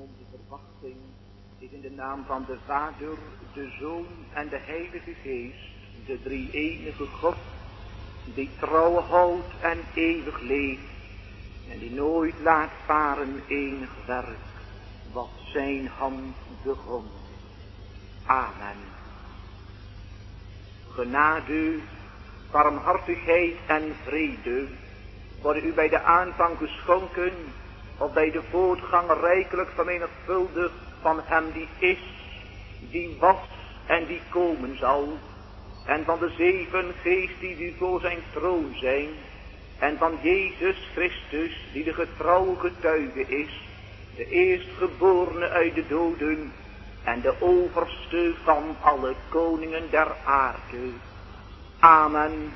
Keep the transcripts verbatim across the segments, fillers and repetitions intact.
onze verwachting is in de naam van de Vader, de Zoon en de Heilige Geest, de drie-enige God, die trouw houdt en eeuwig leeft en die nooit laat varen enig werk wat zijn hand begon. Amen. Genade, barmhartigheid en vrede worden u bij de aanvang geschonken, of bij de voortgang rijkelijk vermenigvuldigd van hem die is, die was en die komen zal, en van de zeven geesten die voor zijn troon zijn, en van Jezus Christus die de getrouwe getuige is, de eerstgeborene uit de doden en de overste van alle koningen der aarde. Amen.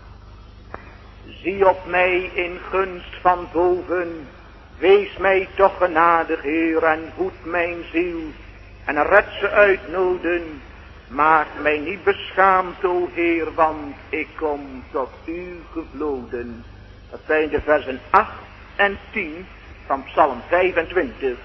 Zie op mij in gunst van boven, wees mij toch genadig, Heer, en voed mijn ziel, en red ze uit noden. Maak mij niet beschaamd, o Heer, want ik kom tot u gevloden. Dat zijn de versen acht en tien van Psalm vijfentwintig.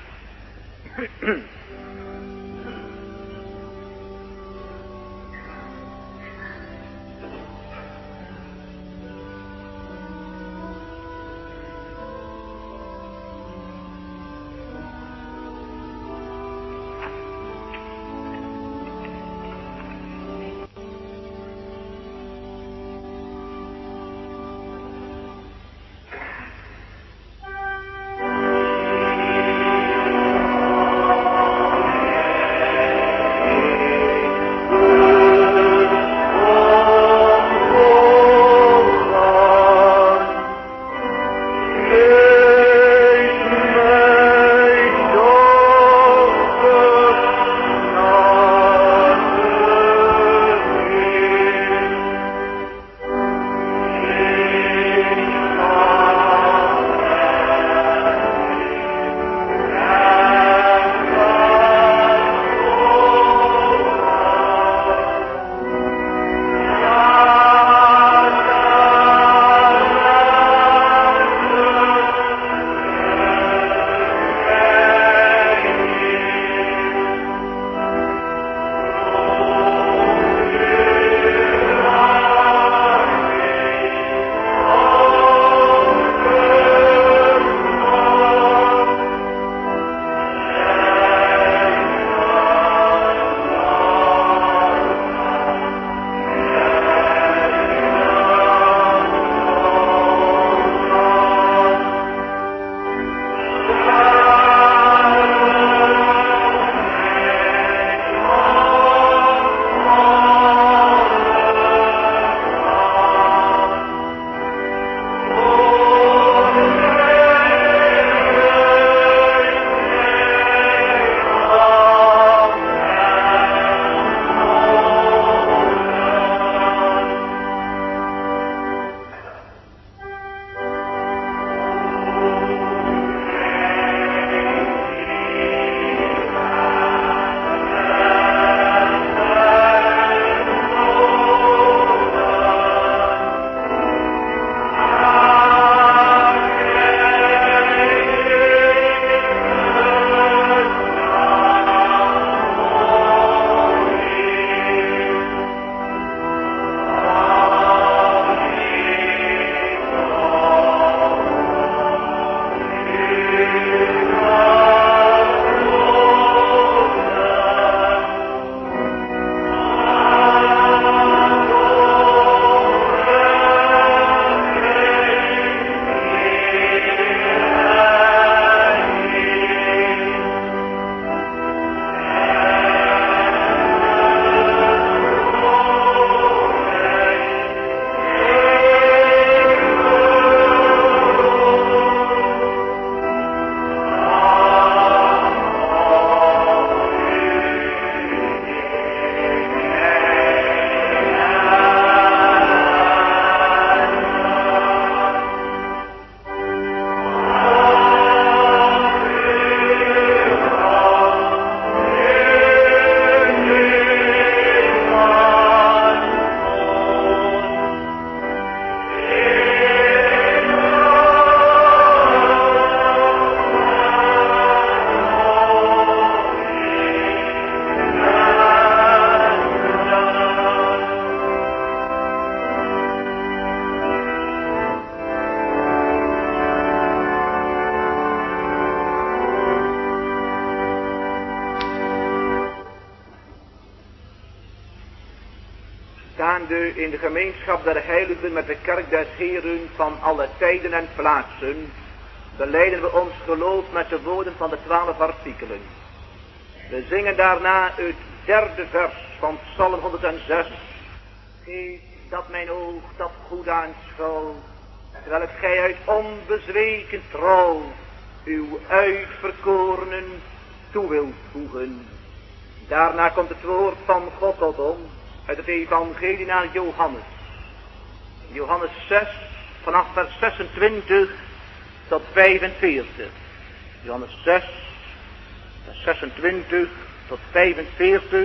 in de gemeenschap der heiligen met de kerk des Heren van alle tijden en plaatsen, belijden we ons geloof met de woorden van de twaalf artikelen. We zingen daarna het derde vers van Psalm honderdzes. Geef dat mijn oog dat goed aanschouwt, terwijl het gij uit onbezweken trouw uw uitverkorenen toe wilt voegen. Daarna komt het woord van God tot ons uit het evangelie naar Johannes. Johannes zes, vanaf vers zesentwintig tot vijfenveertig. Johannes zes, vers zesentwintig tot vijfenveertig.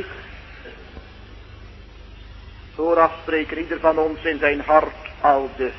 Vooraf spreekt ieder van ons in zijn hart al dus.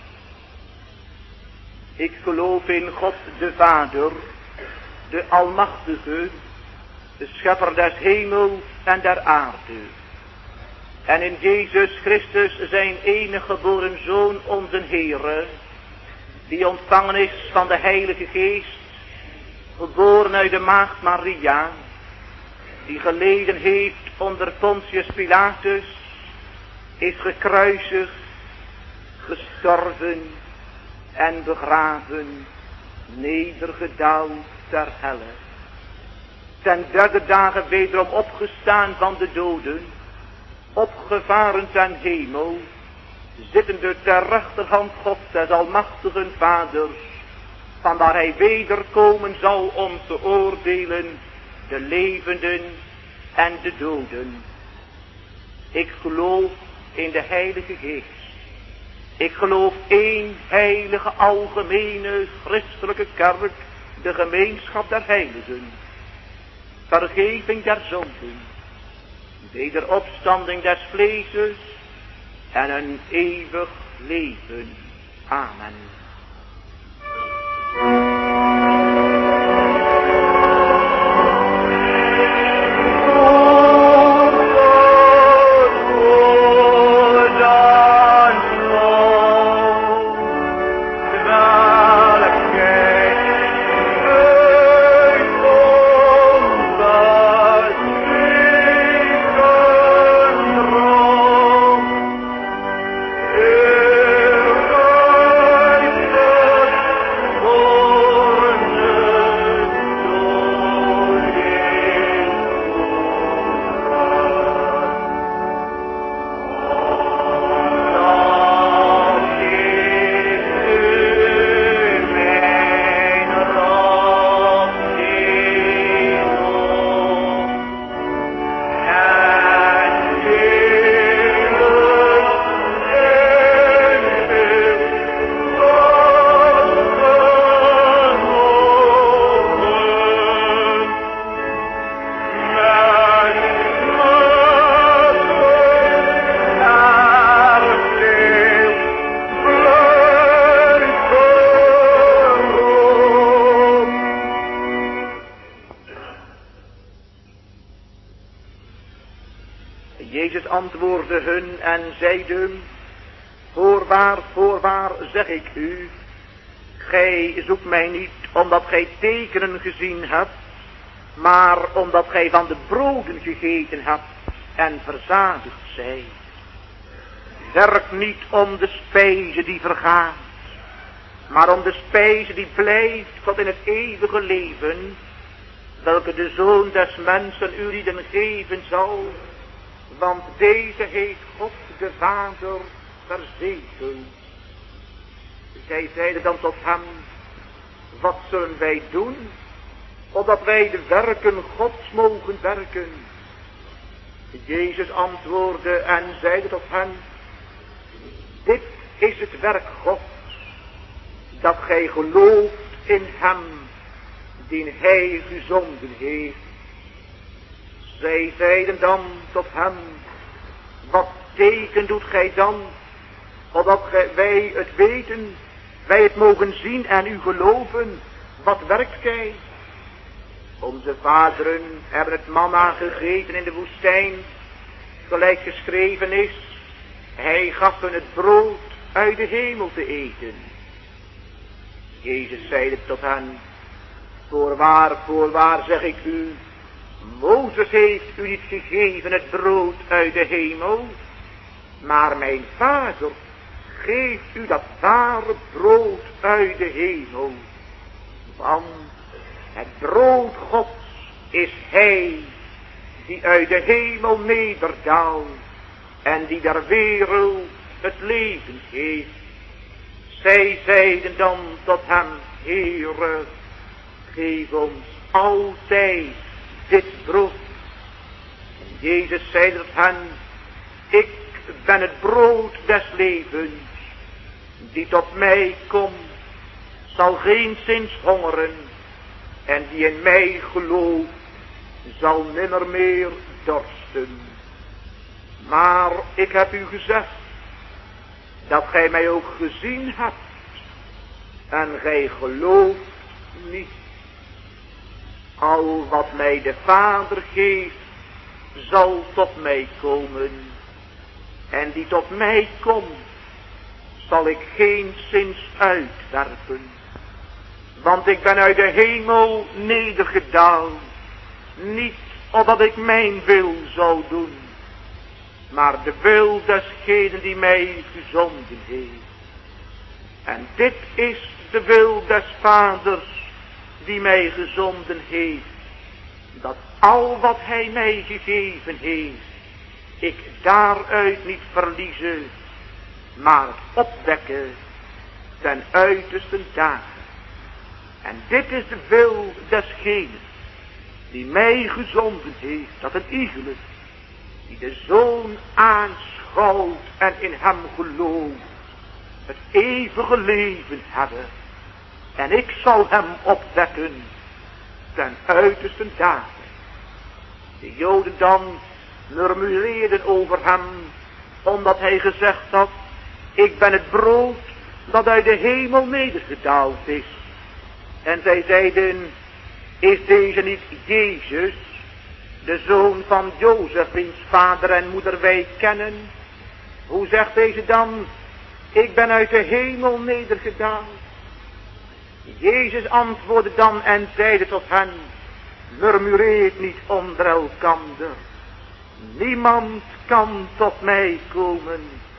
Ik geloof in God de Vader, de Almachtige, de Schepper des hemels en der aarde. En in Jezus Christus zijn enige geboren Zoon, onze Heere, die ontvangen is van de Heilige Geest, geboren uit de maagd Maria, die geleden heeft onder Pontius Pilatus, is gekruisigd, gestorven en begraven, nedergedaald ter helle. Ten derde dagen wederom opgestaan van de doden, opgevaren ten hemel, zittende ter rechterhand God des almachtigen Vaders, vanwaar hij wederkomen zal om te oordelen de levenden en de doden. Ik geloof in de Heilige Geest. Ik geloof één heilige algemene christelijke kerk, de gemeenschap der heiligen, vergeving der zonden, wederopstanding des vleeses en een eeuwig leven. Amen. Jezus antwoordde hun en zeide: Voorwaar, voorwaar zeg ik u, gij zoekt mij niet omdat gij tekenen gezien hebt, maar omdat gij van de broden gegeten hebt en verzadigd zijt. Werk niet om de spijze die vergaat, maar om de spijze die blijft tot in het eeuwige leven, welke de Zoon des mensen u lieden geven zal, want deze heeft God de Vader verzegeld. Zij zeiden dan tot hem: wat zullen wij doen, opdat wij de werken Gods mogen werken? Jezus antwoordde en zeide tot hen: dit is het werk Gods, dat gij gelooft in hem, die hij gezonden heeft. Zij zeiden dan tot hem: wat teken doet gij dan, opdat wij het weten, wij het mogen zien en u geloven? Wat werkt gij? Onze vaderen hebben het manna gegeten in de woestijn, gelijk geschreven is: hij gaf hun het brood uit de hemel te eten. Jezus zeide tot hen: voorwaar, voorwaar zeg ik u, Mozes heeft u niet gegeven het brood uit de hemel, Maar mijn Vader geeft u dat ware brood uit de hemel. Want het brood Gods is Hij die uit de hemel nederdaalt en die der wereld het leven geeft. Zij zeiden dan tot hem, Heere, geef ons altijd dit brood. En Jezus zei tot hen, ik ben het brood des levens, die tot mij komt, zal geenszins hongeren, en die in mij gelooft, zal nimmer meer dorsten. Maar ik heb u gezegd, dat gij mij ook gezien hebt, en gij gelooft niet. Al wat mij de Vader geeft, zal tot mij komen, en die tot mij komt, zal ik geenszins uitwerpen. Want ik ben uit de hemel nedergedaald, niet opdat ik mijn wil zou doen, maar de wil desgenen die mij gezonden heeft. En dit is de wil des Vaders die mij gezonden heeft, dat al wat hij mij gegeven heeft, ik daaruit niet verliezen, maar opwekken ten uiterste dagen. En dit is de wil desgenen die mij gezonden heeft, dat een iegelijk die de Zoon aanschouwt en in hem gelooft, het eeuwige leven hebben. En ik zal hem opwekken ten uiterste dagen. De Joden dan murmureerden over hem, omdat hij gezegd had, ik ben het brood dat uit de hemel nedergedaald is. En zij zeiden, is deze niet Jezus, de zoon van Jozef, wiens vader en moeder wij kennen? Hoe zegt deze dan, ik ben uit de hemel nedergedaald? Jezus antwoordde dan en zeide tot hen, murmureert niet onder elkander. Niemand kan tot mij komen,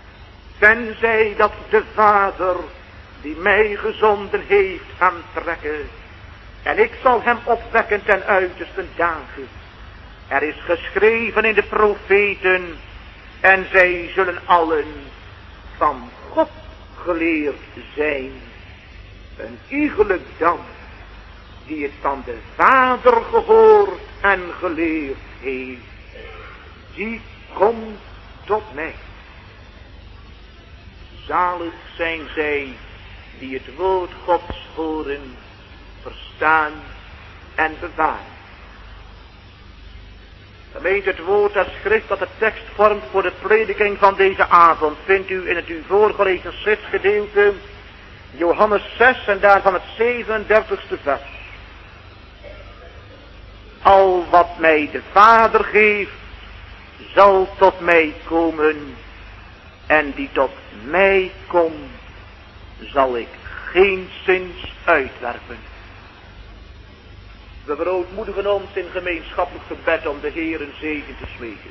tenzij dat de Vader die mij gezonden heeft hem trekken. En ik zal hem opwekken ten uiterste dagen. Er is geschreven in de profeten, en zij zullen allen van God geleerd zijn. Een iegelijk dan, die het van de Vader gehoord en geleerd heeft, die komt tot mij. Zalig zijn zij die het woord Gods horen, verstaan en bewaren. Gemeente, het woord der schrift dat de tekst vormt voor de prediking van deze avond, vindt u in het u voorgelezen schriftgedeelte, Johannes zes en daarvan het zevenendertigste vers. Al wat mij de Vader geeft, zal tot mij komen, en die tot mij komt, zal ik geenszins uitwerpen. We verootmoedigen ons in gemeenschappelijk gebed om de Heer een zegen te smeken.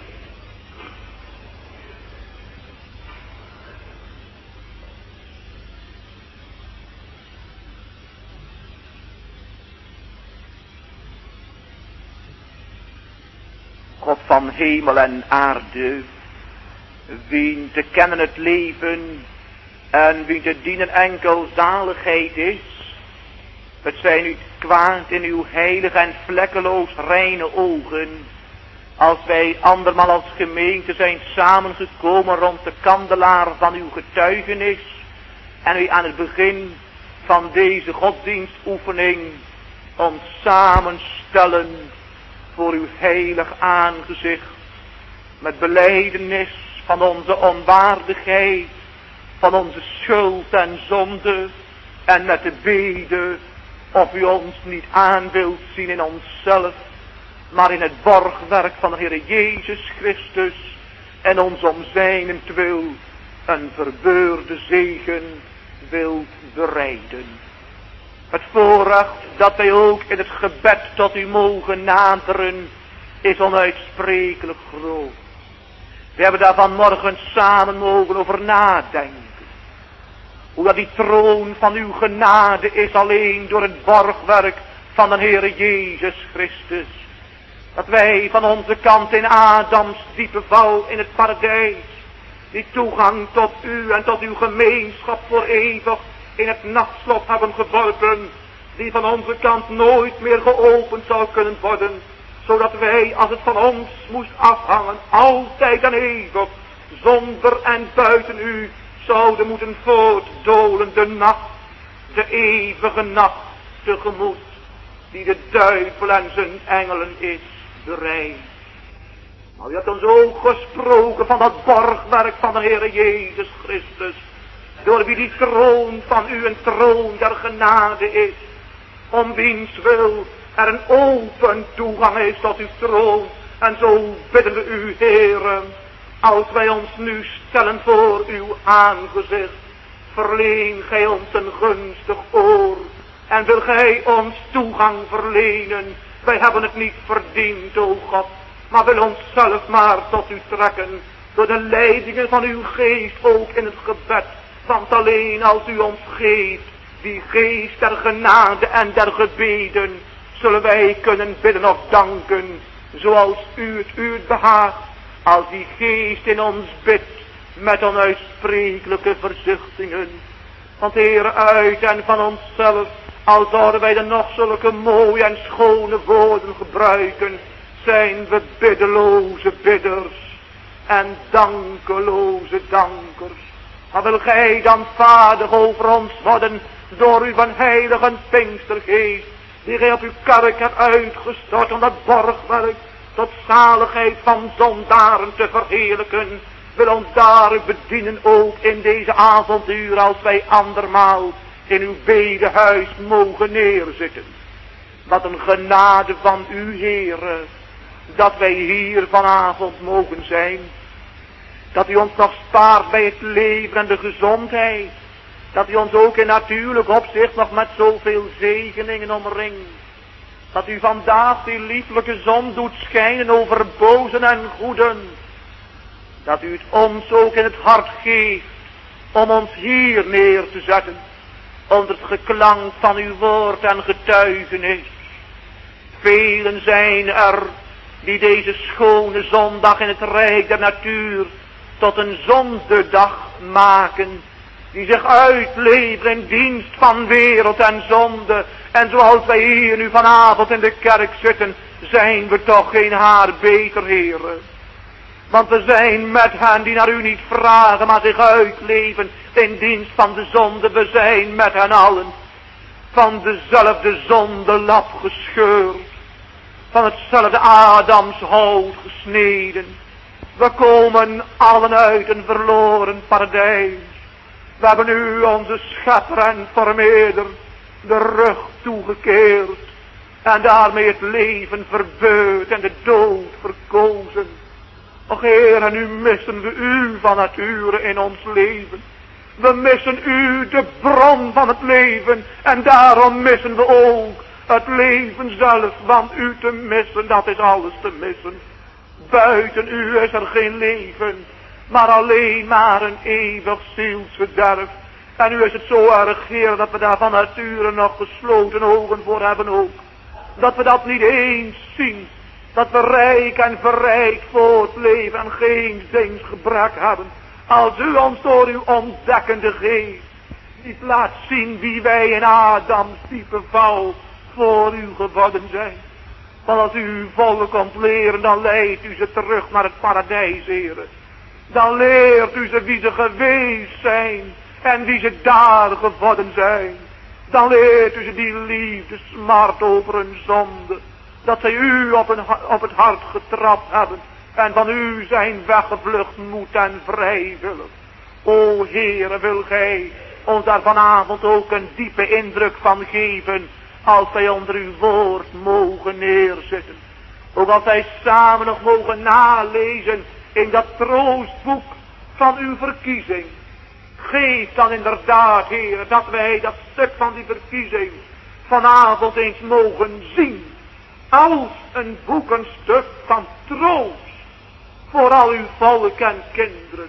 God van hemel en aarde, wien te kennen het leven en wie te dienen enkel zaligheid is, het zij niet kwaad in uw heilig en vlekkeloos reine ogen, als wij andermaal als gemeente zijn samengekomen rond de kandelaar van uw getuigenis, en u aan het begin van deze godsdienstoefening ons samenstellen voor uw heilig aangezicht, met belijdenis van onze onwaardigheid, van onze schuld en zonde, en met de bede of u ons niet aan wilt zien in onszelf, maar in het borgwerk van de Heer Jezus Christus, en ons om zijnentwil een verbeurde zegen wilt bereiden. Het voorrecht dat wij ook in het gebed tot u mogen naderen, is onuitsprekelijk groot. We hebben daar vanmorgen samen mogen over nadenken. Hoe dat die troon van uw genade is alleen door het borgwerk van de Heere Jezus Christus. Dat wij van onze kant in Adams diepe val in het paradijs die toegang tot u en tot uw gemeenschap voor eeuwig in het nachtslot hebben geworpen, die van onze kant nooit meer geopend zou kunnen worden, zodat wij, als het van ons moest afhangen, altijd en eeuwig, zonder en buiten u, zouden moeten voortdolen de nacht, de eeuwige nacht tegemoet, die de duivel en zijn engelen is bereid. Maar u hebt ons ook gesproken van dat borgwerk van de Heere Jezus Christus, door wie die troon van u een troon der genade is, om wiens wil er een open toegang is tot uw troon. En zo bidden we u, Heere, als wij ons nu stellen voor uw aangezicht, verleen gij ons een gunstig oor en wil gij ons toegang verlenen. Wij hebben het niet verdiend, o God, maar wil ons zelf maar tot u trekken, door de leidingen van uw geest, ook in het gebed. Want alleen als u ons geeft, die geest der genade en der gebeden, zullen wij kunnen bidden of danken, zoals u het u het behaagt, als die geest in ons bidt, met onuitsprekelijke verzuchtingen. Want Heere, uit en van onszelf, al zouden wij dan nog zulke mooie en schone woorden gebruiken, zijn we biddeloze bidders en dankeloze dankers. Maar wil gij dan vaardig over ons worden door uw van heilige Pinkstergeest, die gij op uw kerk hebt uitgestort om dat borgwerk tot zaligheid van zondaren te verheerlijken. Wil ons daar bedienen ook in deze avonduur, als wij andermaal in uw bedehuis mogen neerzitten. Wat een genade van u, Heere, dat wij hier vanavond mogen zijn. Dat u ons nog spaart bij het leven en de gezondheid. Dat u ons ook in natuurlijk opzicht nog met zoveel zegeningen omringt. Dat u vandaag die lieflijke zon doet schijnen over bozen en goeden. Dat u het ons ook in het hart geeft om ons hier neer te zetten, onder het geklank van uw woord en getuigenis. Velen zijn er die deze schone zondag in het rijk der natuur tot een zondedag maken, die zich uitleven in dienst van wereld en zonde. En zoals wij hier nu vanavond in de kerk zitten, zijn we toch geen haar beter, Heere. Want we zijn met hen die naar u niet vragen, maar zich uitleven in dienst van de zonde. We zijn met hen allen van dezelfde zondelap gescheurd, van hetzelfde Adamshout gesneden. We komen allen uit een verloren paradijs. We hebben u, onze schepper en vermeerder, de rug toegekeerd en daarmee het leven verbeurd en de dood verkozen. Och Heer, en nu missen we u van nature in ons leven. We missen u, de bron van het leven, en daarom missen we ook het leven zelf, want u te missen, dat is alles te missen. Buiten u is er geen leven, maar alleen maar een eeuwig zielsverderf. En u is het zo erg, Heer, dat we daar van nature nog gesloten ogen voor hebben ook. Dat we dat niet eens zien. Dat we rijk en verrijkt voortleven en geen zinsgebrek hebben. Als u ons door uw ontdekkende geest niet laat zien wie wij in Adams diepe val voor u geworden zijn. Want als u uw volk komt leren, dan leidt u ze terug naar het paradijs, Heere. Dan leert u ze wie ze geweest zijn en wie ze daar geworden zijn. Dan leert u ze die liefde smart over hun zonde. Dat zij u op, een, op het hart getrapt hebben en van u zijn weggevlucht moed en vrijwillig. O Heere, wil gij ons daar vanavond ook een diepe indruk van geven, als wij onder uw woord mogen neerzitten. Ook als wij samen nog mogen nalezen in dat troostboek van uw verkiezing. Geef dan inderdaad, Heer, dat wij dat stuk van die verkiezing vanavond eens mogen zien. Als een boek, een stuk van troost, voor al uw volk en kinderen.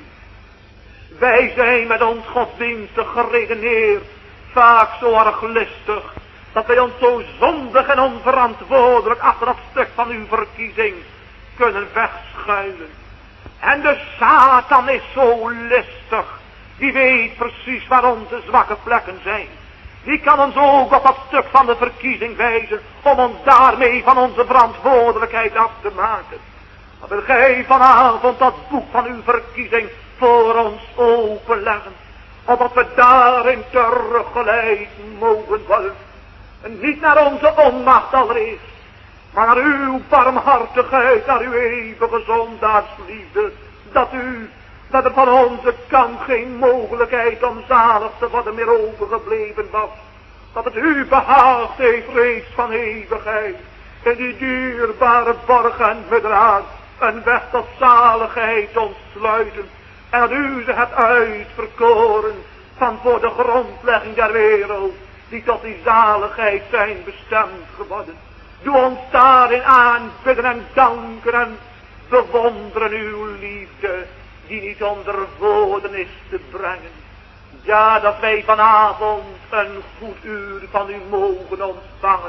Wij zijn met ons godsdienstig geredeneerd vaak zo erg listig, dat wij ons zo zondig en onverantwoordelijk achter dat stuk van uw verkiezing kunnen wegschuilen. En de Satan is zo listig, die weet precies waar onze zwakke plekken zijn. Die kan ons ook op dat stuk van de verkiezing wijzen, om ons daarmee van onze verantwoordelijkheid af te maken. Dan wil gij vanavond dat boek van uw verkiezing voor ons openleggen, opdat we daarin teruggeleid mogen worden. En niet naar onze onmacht allereerst, maar naar uw barmhartigheid, naar uw eeuwige zondaarsliefde, dat u, dat er van onze kant geen mogelijkheid om zalig te worden meer overgebleven was. Dat het u behaagd heeft reeds van eeuwigheid, in die dierbare borg en bedraad, een weg tot zaligheid ontsluiten. En dat u ze hebt uitverkoren van voor de grondlegging der wereld, die tot die zaligheid zijn bestemd geworden. Doe ons daarin aanbidden en danken en bewonderen uw liefde, die niet onder woorden is te brengen. Ja, dat wij vanavond een goed uur van u mogen ontvangen.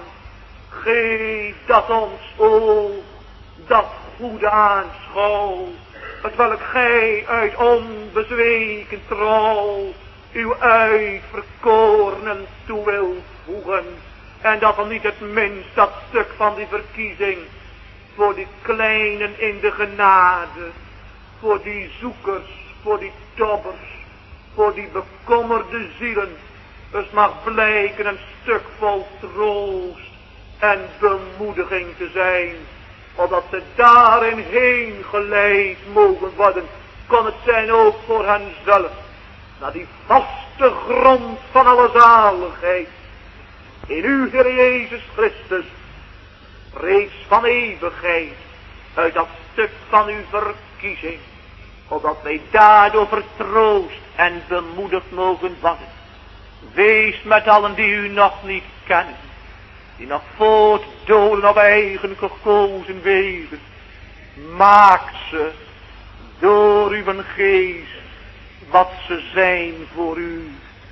Geef dat ons oog, dat goede aanschouw, het welk gij uit onbezweken trouw uw uitverkorenen toe wil voegen. En dat dan niet het minst dat stuk van die verkiezing voor die kleinen in de genade, voor die zoekers, voor die tobbers, voor die bekommerde zielen, dus mag blijken een stuk vol troost en bemoediging te zijn, opdat ze daarin heen geleid mogen worden. Kon het zijn ook voor henzelf, naar die vaste grond van alle zaligheid, in u, Heer Jezus Christus, reeds van eeuwigheid, uit dat stuk van uw verkiezing, opdat wij daardoor vertroost en bemoedigd mogen worden. Wees met allen die u nog niet kennen, die nog voortdolen op eigen gekozen wegen. Maak ze door uw geest wat ze zijn voor u,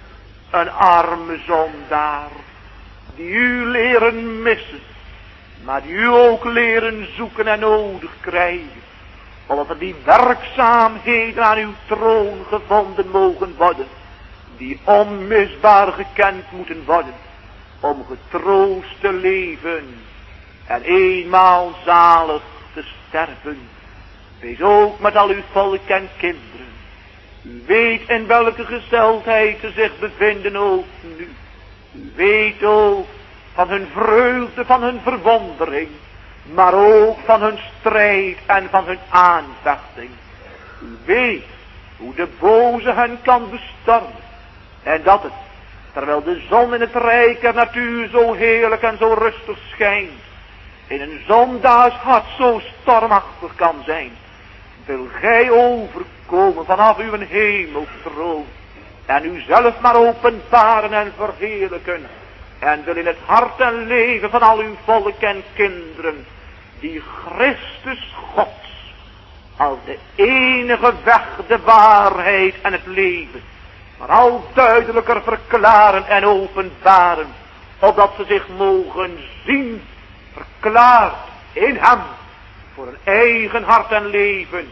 een arme zondaar, die u leren missen, maar die u ook leren zoeken en nodig krijgen, opdat er die werkzaamheden aan uw troon gevonden mogen worden, die onmisbaar gekend moeten worden, om getroost te leven en eenmaal zalig te sterven. Wees ook met al uw volk en kinderen. U weet in welke gesteldheid ze zich bevinden ook nu. U weet ook van hun vreugde, van hun verwondering, maar ook van hun strijd en van hun aanvechting. U weet hoe de boze hen kan bestormen, en dat het, terwijl de zon in het rijk der natuur zo heerlijk en zo rustig schijnt, in een zondaars hart zo stormachtig kan zijn, wil gij overkomen vanaf uw hemeltroon en uzelf maar openbaren en verheerlijken, en wil in het hart en leven van al uw volk en kinderen die Christus Gods als de enige weg, de waarheid en het leven, maar al duidelijker verklaren en openbaren, opdat ze zich mogen zien verklaard in hem voor een eigen hart en leven.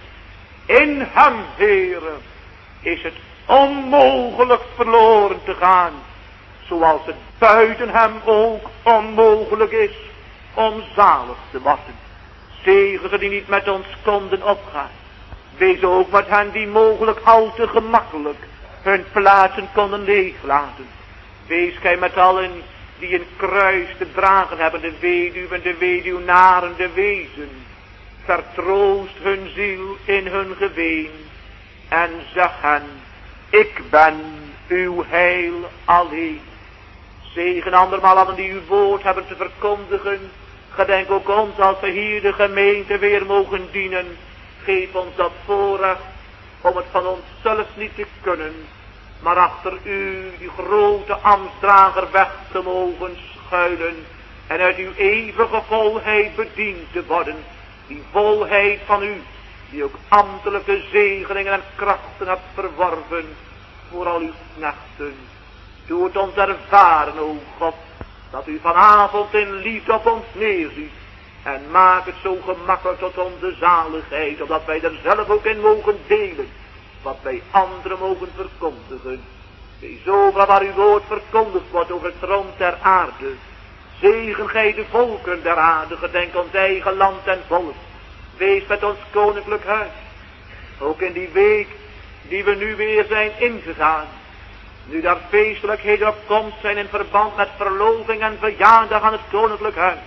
In hem, Heere, is het onmogelijk verloren te gaan, zoals het buiten hem ook onmogelijk is om zalig te worden. Zegen ze die niet met ons konden opgaan. Wees ook met hen die mogelijk al te gemakkelijk hun plaatsen konden leeglaten. Wees gij met allen die een kruis te dragen hebben, de weduwen, de weduwnaren, de wezen. Vertroost hun ziel in hun geween en zeg hen, ik ben uw heil alleen. Zegen andermaal allen die uw woord hebben te verkondigen. Gedenk ook ons als we hier de gemeente weer mogen dienen. Geef ons dat voorrecht om het van onszelf niet te kunnen, maar achter u, die grote ambtsdrager, weg te mogen schuilen en uit uw eeuwige volheid bediend te worden. Die volheid van u, die ook ambtelijke zegeningen en krachten hebt verworven voor al uw knechten. Doe het ons ervaren, o God, dat u vanavond in liefde op ons neerziet. En maak het zo gemakkelijk tot onze zaligheid, opdat wij er zelf ook in mogen delen, wat wij anderen mogen verkondigen. Wees overal waar uw woord verkondigd wordt over het rond der aarde. Zegen gij de volken der aarde, gedenk ons eigen land en volk. Wees met ons koninklijk huis. Ook in die week die we nu weer zijn ingegaan. Nu daar feestelijkheden op komst zijn in verband met verloving en verjaardag aan het koninklijk huis.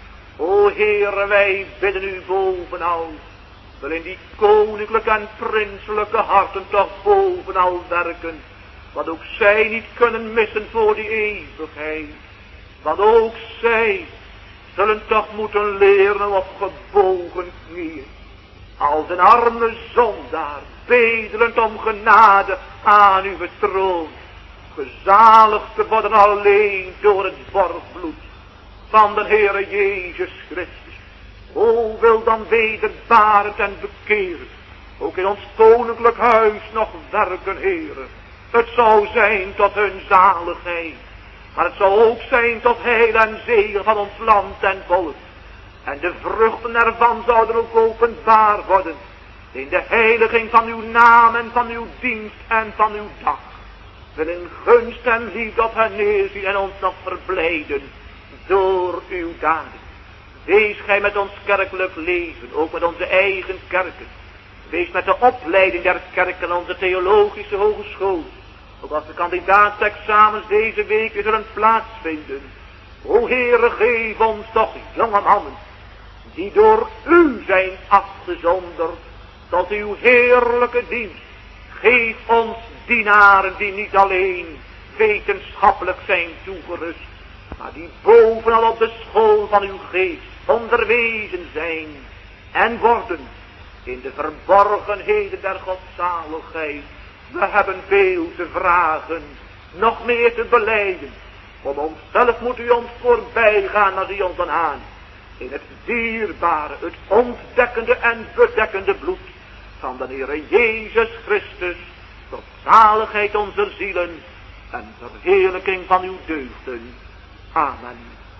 O Heere, wij bidden u bovenal. Wil in die koninklijke en prinselijke harten toch bovenal werken. Wat ook zij niet kunnen missen voor die eeuwigheid. Want ook zij zullen toch moeten leren op gebogen knieën. Als een arme zondaar, bedelend om genade aan uw troon. Gezaligd te worden alleen door het borgbloed van de Heere Jezus Christus. O, wil dan wederbarend en bekeren, ook in ons koninklijk huis nog werken, Heere. Het zou zijn tot hun zaligheid, maar het zou ook zijn tot heil en zegen van ons land en volk. En de vruchten ervan zouden ook openbaar worden in de heiliging van uw naam en van uw dienst en van uw dag. Wil in gunst en liefde op hen neerzien en ons nog verblijden door uw daden. Wees gij met ons kerkelijk leven, ook met onze eigen kerken. Wees met de opleiding der kerken en onze theologische hogeschool. Ook als de kandidaatsexamens deze weken zullen plaatsvinden. O Heere, geef ons toch jonge mannen, die door u zijn afgezonderd tot uw heerlijke dienst. Geef ons dienaren die niet alleen wetenschappelijk zijn toegerust, maar die bovenal op de school van uw geest onderwezen zijn en worden in de verborgenheden der godzaligheid. We hebben veel te vragen, nog meer te belijden. Om onszelf moet u ons voorbij gaan als u ons dan aan. In het dierbare, het ontdekkende en bedekkende bloed van de Heere Jezus Christus, tot zaligheid onze zielen en verheerlijking van uw deugden. Amen.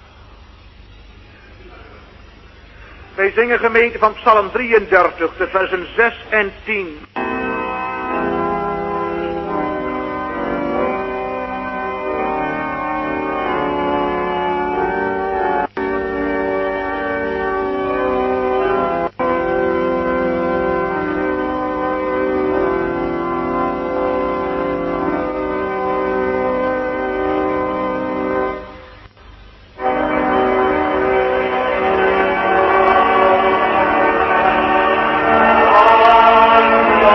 Wij zingen gemeente van Psalm drieëndertig, de versen zes en tien. Oh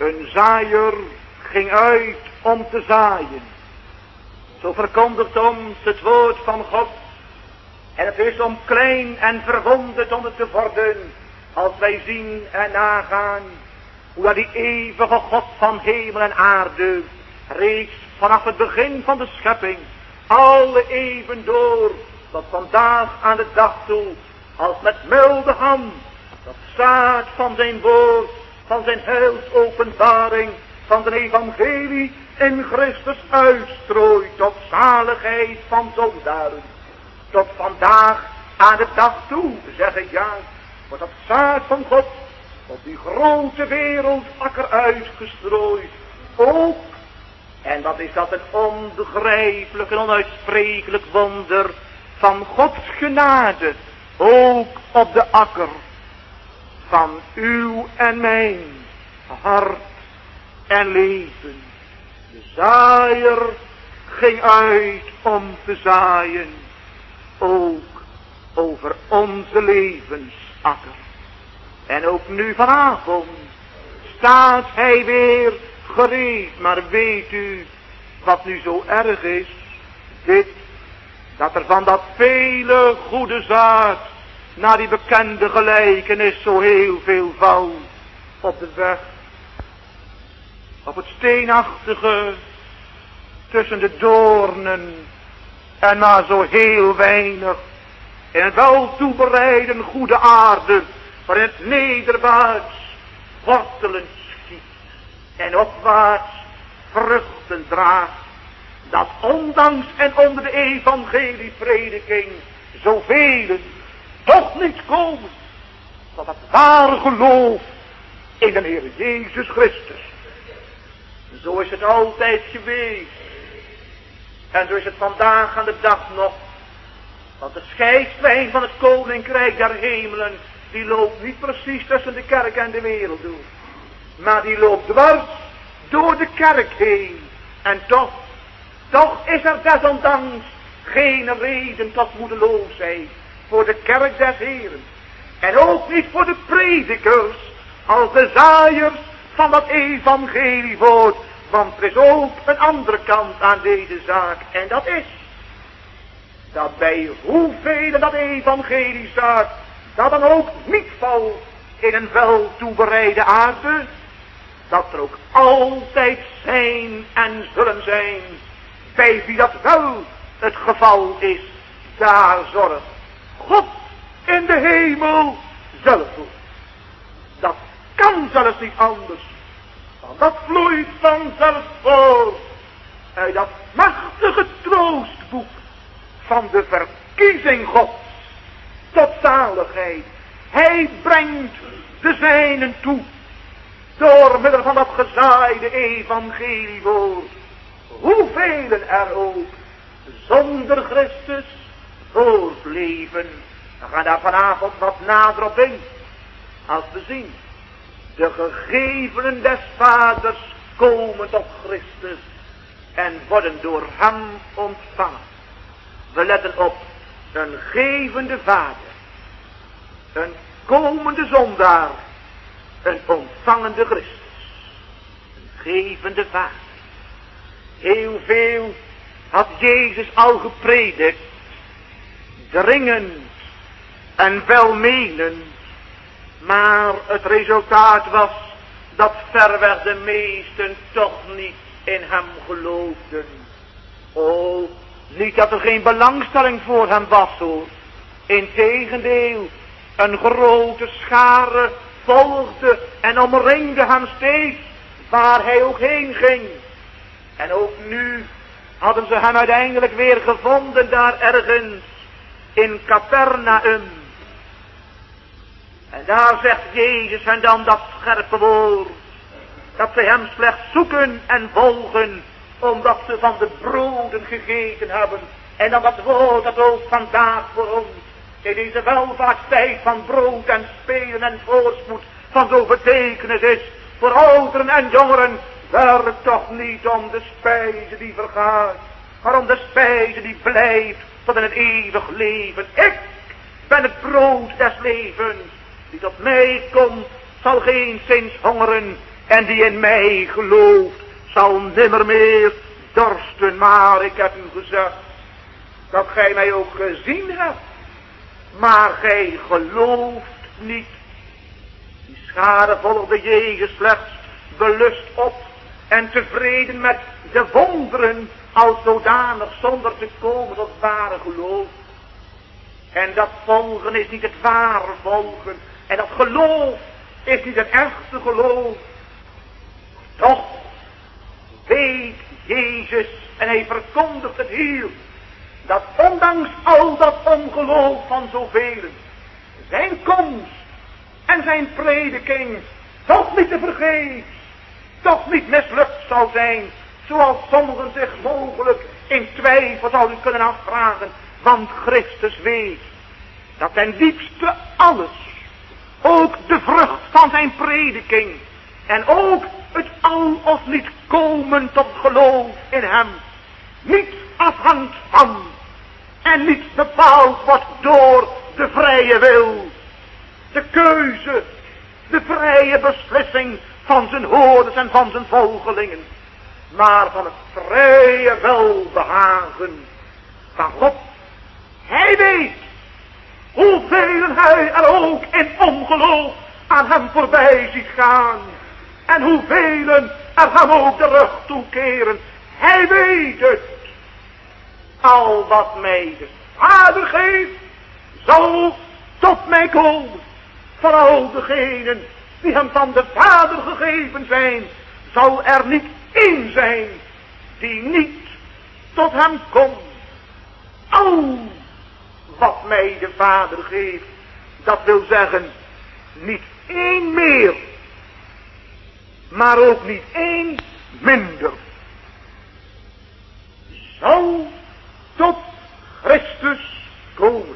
Een zaaier ging uit om te zaaien. Zo verkondigt ons het woord van God. En het is om klein en verwonderd om het te worden, als wij zien en nagaan hoe dat die eeuwige God van hemel en aarde reeds vanaf het begin van de schepping, alle eeuwen door, tot vandaag aan de dag toe, als met milde hand, dat zaad van zijn woord, van zijn heilsopenbaring, van de evangelie in Christus uitstrooit tot zaligheid van zondaren. Tot vandaag aan de dag toe, zeg ik ja, wordt dat zaad van God op die grote wereldakker uitgestrooid. Ook, en wat is dat een onbegrijpelijk en onuitsprekelijk wonder van Gods genade, ook op de akker van uw en mijn hart en leven. De zaaier ging uit om te zaaien, ook over onze levensakker. En ook nu vanavond staat hij weer gereed. Maar weet u wat nu zo erg is? Dit, dat er van dat vele goede zaad naar die bekende gelijkenis zo heel veel valt op de weg. Op het steenachtige, tussen de doornen, en maar zo heel weinig in het wel toebereiden goede aarde, waarin het nederwaarts wortelen schiet en opwaarts vruchten draagt, dat ondanks en onder de evangelieprediking zoveel toch niet komen tot het ware geloof in de Heer Jezus Christus. Zo is het altijd geweest. En zo is het vandaag aan de dag nog. Want de scheidslijn van het koninkrijk der hemelen, die loopt niet precies tussen de kerk en de wereld door. Maar die loopt dwars door de kerk heen. En toch, toch is er desondanks geen reden tot moedeloosheid voor de kerk des Heren. En ook niet voor de predikers, als de zaaiers van dat evangeliewoord. Want er is ook een andere kant aan deze zaak. En dat is, dat bij hoeveel dat evangelie staat, dat dan ook niet valt in een wel toebereide aarde, dat er ook altijd zijn en zullen zijn, bij wie dat wel het geval is, daar zorgt God in de hemel zelf voor. Dat kan zelfs niet anders. Want dat vloeit vanzelf voort uit dat machtige troostboek van de verkiezing Gods tot zaligheid. Hij brengt de zijnen toe door middel van dat gezaaide evangeliewoord. Hoeveel er ook zonder Christus voortleven. We gaan daar vanavond wat nader op in. Als we zien, de gegevenen des vaders komen tot Christus en worden door hem ontvangen. We letten op, een gevende vader, een komende zondaar, een ontvangende Christus. Een gevende vader. Heel veel had Jezus al gepredikt, dringend en welmenend. Maar het resultaat was dat verreweg de meesten toch niet in hem geloofden. Oh, niet dat er geen belangstelling voor hem was hoor. Integendeel, een grote schare volgde en omringde hem steeds waar hij ook heen ging. En ook nu hadden ze hem uiteindelijk weer gevonden daar ergens in Capernaum. En daar zegt Jezus hen dan dat scherpe woord, dat zij hem slechts zoeken en volgen, omdat ze van de broden gegeten hebben. En dan dat woord dat ook vandaag voor ons, in deze welvaartstijd van brood en spelen en voorspoed, van zo betekenis is, voor ouderen en jongeren, werk toch niet om de spijze die vergaat, maar om de spijze die blijft tot in het eeuwig leven. Ik ben het brood des levens. Die tot mij komt, zal geen zins hongeren, En die in mij gelooft, zal nimmer meer dorsten. Maar ik heb u gezegd, dat gij mij ook gezien hebt. Maar gij gelooft niet. Die schade volgde Jezus slechts belust op en tevreden met de wonderen als zodanig, zonder te komen tot ware geloof. En dat volgen is niet het ware volgen. En dat geloof is niet het echte geloof. Toch weet Jezus, en hij verkondigt het hier, dat ondanks al dat ongeloof van zoveel, zijn komst en zijn prediking toch niet te vergeefs, toch niet mislukt zal zijn, zoals sommigen zich mogelijk in twijfel zouden kunnen afvragen. Want Christus weet dat ten diepste alles, ook de vrucht van zijn prediking en ook het al of niet komen tot geloof in hem, niet afhangt van en niet bepaald wordt door de vrije wil, de keuze, de vrije beslissing van zijn hoorders en van zijn volgelingen, maar van het vrije welbehagen van God. Hij weet hoeveel hij er ook in ongeloof aan hem voorbij ziet gaan. En hoeveel er hem ook de rug toekeren. Hij weet het. Al wat mij de Vader geeft, zal tot mij komen. Van al degenen die hem van de Vader gegeven zijn, zal er niet één zijn die niet tot hem komt. Al wat mij de Vader geeft, dat wil zeggen, niet één meer, maar ook niet één minder, zal tot Christus komen.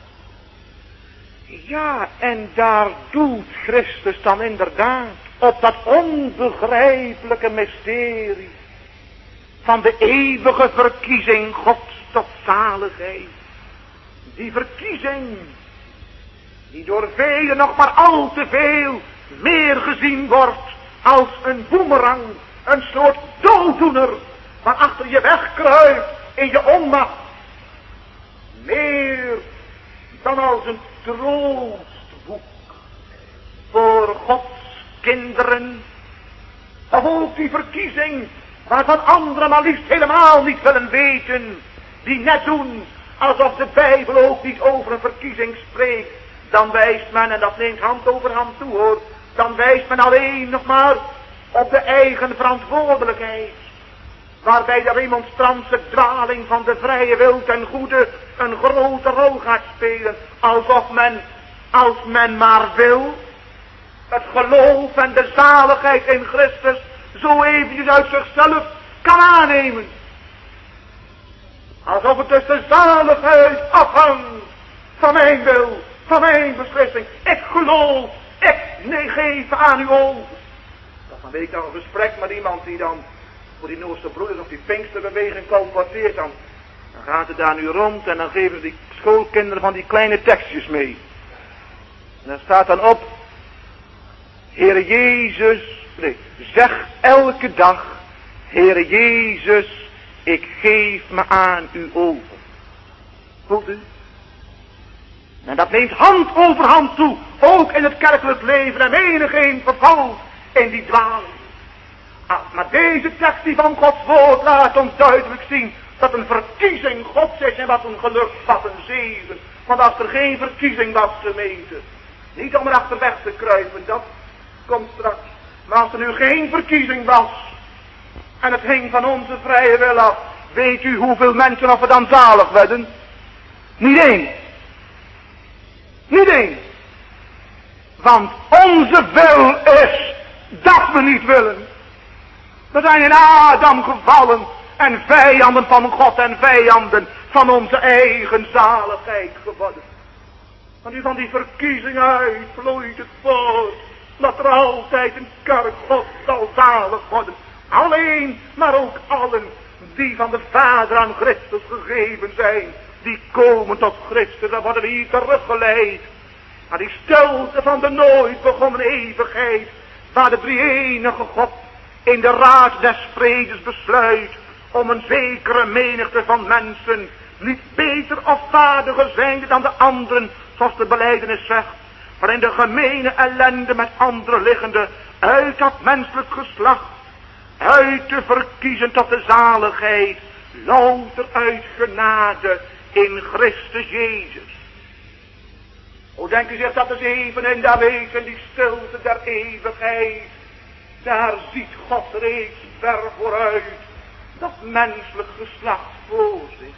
Ja, en daar doet Christus dan inderdaad op dat onbegrijpelijke mysterie van de eeuwige verkiezing Gods tot zaligheid. Die verkiezing, die door velen nog maar al te veel meer gezien wordt als een boemerang, een soort dooddoener, waarachter je wegkruipt in je onmacht. Meer dan als een troostboek voor Gods kinderen. Of ook die verkiezing waarvan anderen maar liefst helemaal niet willen weten, die net doen alsof de Bijbel ook niet over een verkiezing spreekt. Dan wijst men, en dat neemt hand over hand toe hoor, dan wijst men alleen nog maar op de eigen verantwoordelijkheid. Waarbij de remonstrantse dwaling van de vrije wil ten goede een grote rol gaat spelen. Alsof men, als men maar wil, het geloof en de zaligheid in Christus zo eventjes uit zichzelf kan aannemen. Alsof het dus de zaligheid afhangt van mijn wil, van mijn beslissing. Ik geloof, ik nee, geef aan u over. Dat van week dan een gesprek met iemand die dan voor die Noorse broeders of die Pinksterbeweging colporteert. Dan, dan gaat het daar nu rond en dan geven ze die schoolkinderen van die kleine tekstjes mee. En dan staat dan op, Heere Jezus, nee, zeg elke dag, Heere Jezus, ik geef me aan u over. Voelt u? En dat neemt hand over hand toe, ook in het kerkelijk leven, en menigeen vervalt in die dwaling. Ah, maar deze tekst die van Gods woord laat ons duidelijk zien dat een verkiezing Gods is en wat een geluk, wat een zegen. Want als er geen verkiezing was gemeente, niet om erachter weg te kruipen, dat komt straks. Maar als er nu geen verkiezing was en het hing van onze vrije wil af, weet u hoeveel mensen of we dan zalig werden? Niet één. Niet één. Want onze wil is dat we niet willen. We zijn in Adam gevallen en vijanden van God en vijanden van onze eigen zaligheid geworden. Want nu van die verkiezing uit vloeit het voort dat er altijd een kerk God zal zalig worden. Alleen, maar ook allen die van de Vader aan Christus gegeven zijn, die komen tot Christus en worden hier teruggeleid. Maar die stilte van de nooit begonnen eeuwigheid, waar de drie-enige God in de raad des vredes besluit om een zekere menigte van mensen niet beter of vaardiger zijnde dan de anderen, zoals de belijdenis zegt, maar in de gemene ellende met anderen liggende, uit dat menselijk geslacht, uit te verkiezen tot de zaligheid, louter uit genade in Christus Jezus. Hoe denkt u zich dat is even in daar wees, in die stilte der eeuwigheid, daar ziet God reeds ver vooruit dat menselijk geslacht voor zich.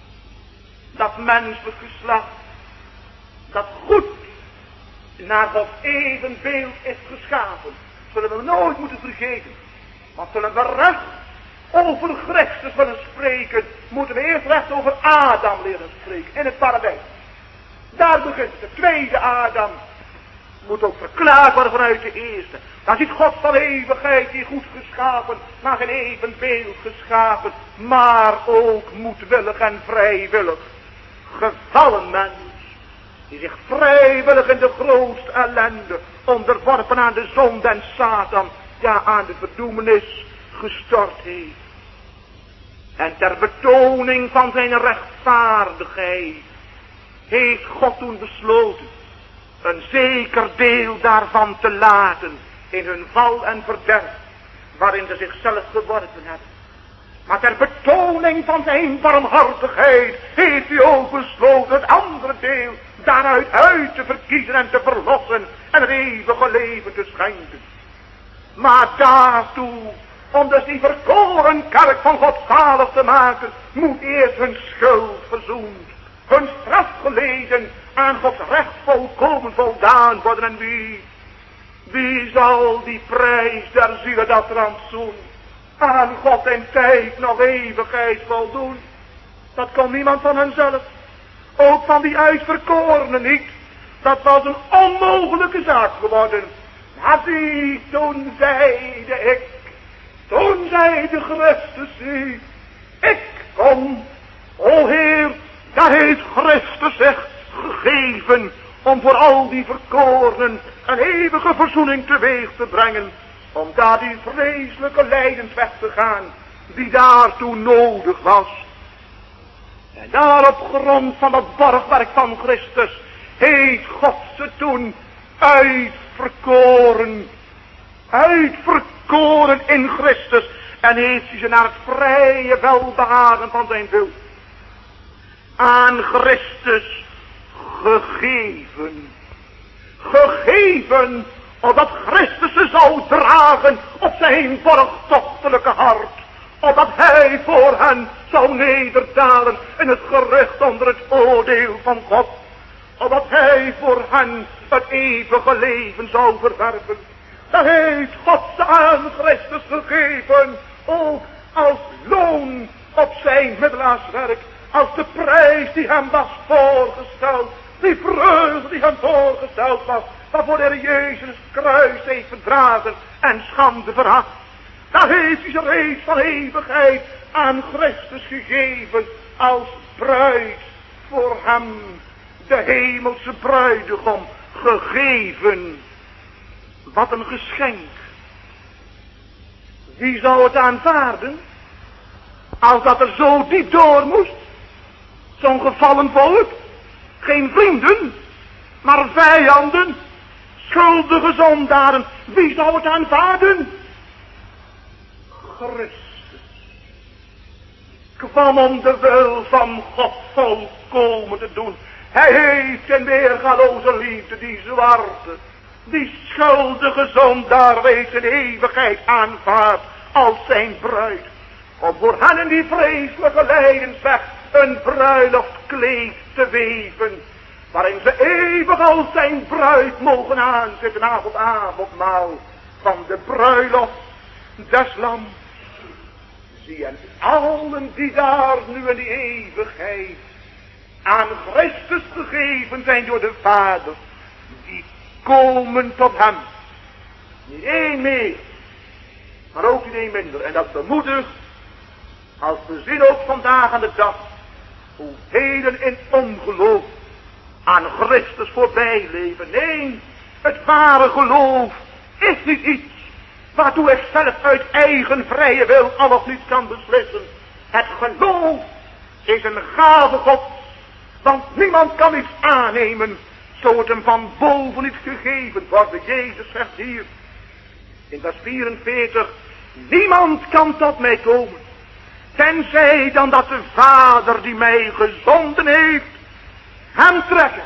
Dat menselijk geslacht, dat goed naar Gods evenbeeld is geschapen, zullen we nooit moeten vergeten. Want zullen we recht over Christus willen spreken, moeten we eerst recht over Adam leren spreken in het paradijs. Daar begint het. De tweede Adam moet ook verklaard worden vanuit de eerste. Dan ziet God van eeuwigheid die goed geschapen, maar geen evenbeeld geschapen, maar ook moedwillig en vrijwillig. Gevallen mens, die zich vrijwillig in de grootste ellende, onderworpen aan de zonde en Satan, ja aan de verdoemenis, gestort heeft. En ter betoning van zijn rechtvaardigheid heeft God toen besloten een zeker deel daarvan te laten in hun val en verderf, waarin ze zichzelf geworpen hebben. Maar ter betoning van zijn barmhartigheid heeft hij ook besloten het andere deel daaruit uit te verkiezen en te verlossen en het eeuwige leven te schenken. Maar daartoe, om dus die verkoren kerk van God zalig te maken, moet eerst hun schuld verzoend, hun straf geleden, aan Gods recht volkomen voldaan worden. En wie, wie zal die prijs der zielen, dat rantsoen, aan God en tijd nog eeuwigheid voldoen? Dat kon niemand van henzelf, ook van die uitverkorenen niet. Dat was een onmogelijke zaak geworden. Maar zie, toen zeide ik, toen zeide Christus zie, ik kom, o Heer, daar heeft Christus zich gegeven om voor al die verkorenen een eeuwige verzoening teweeg te brengen, om daar die vreselijke lijdens weg te gaan die daartoe nodig was. En daar op grond van dat borgwerk van Christus heeft God ze toen uitverkoren, uitverkoren in Christus, en heeft hij ze naar het vrije welbehagen van zijn wil aan Christus gegeven. Gegeven, opdat Christus ze zou dragen op zijn borgtochtelijke hart, opdat hij voor hen zou nederdalen in het gericht onder het oordeel van God, opdat hij voor hen het eeuwige leven zou verwerven. Dat heeft God ze aan Christus gegeven, ook als loon op zijn middelaarswerk, als de prijs die hem was voorgesteld, die vreugde die hem voorgesteld was, waarvoor de Heer Jezus het kruis heeft verdragen en schande veracht. Daar heeft hij ze reeds van eeuwigheid aan Christus gegeven als bruid voor hem, de hemelse bruidegom, gegeven. Wat een geschenk. Wie zou het aanvaarden als dat er zo diep door moest? Zo'n gevallen volk, geen vrienden, maar vijanden, schuldige zondaren. Wie zou het aanvaarden? Christus kwam om de wil van God volkomen te doen. Hij heeft in weergaloze liefde die zwarte, die schuldige zondaar reeds in eeuwigheid aanvaard als zijn bruid, om voor hen in die vreselijke lijdensweg een bruiloftkleed te weven, waarin ze eeuwig als zijn bruid mogen aanzitten na het avondmaal van de bruiloft des Lams. Zie, en allen die daar nu in die eeuwigheid aan Christus gegeven zijn door de Vader, die komen tot hem. Niet één meer, maar ook niet één minder. En dat bemoedigt, als we zien ook vandaag aan de dag, hoe velen in ongeloof aan Christus voorbij leven. Nee, het ware geloof is niet iets waartoe ik zelf uit eigen vrije wil al of niet kan beslissen. Het geloof is een gave God, want niemand kan iets aannemen, zo het hem van boven niet gegeven wordt. Jezus zegt hier in vers vierenveertig, niemand kan tot mij komen, tenzij dan dat de Vader die mij gezonden heeft, hem trekken.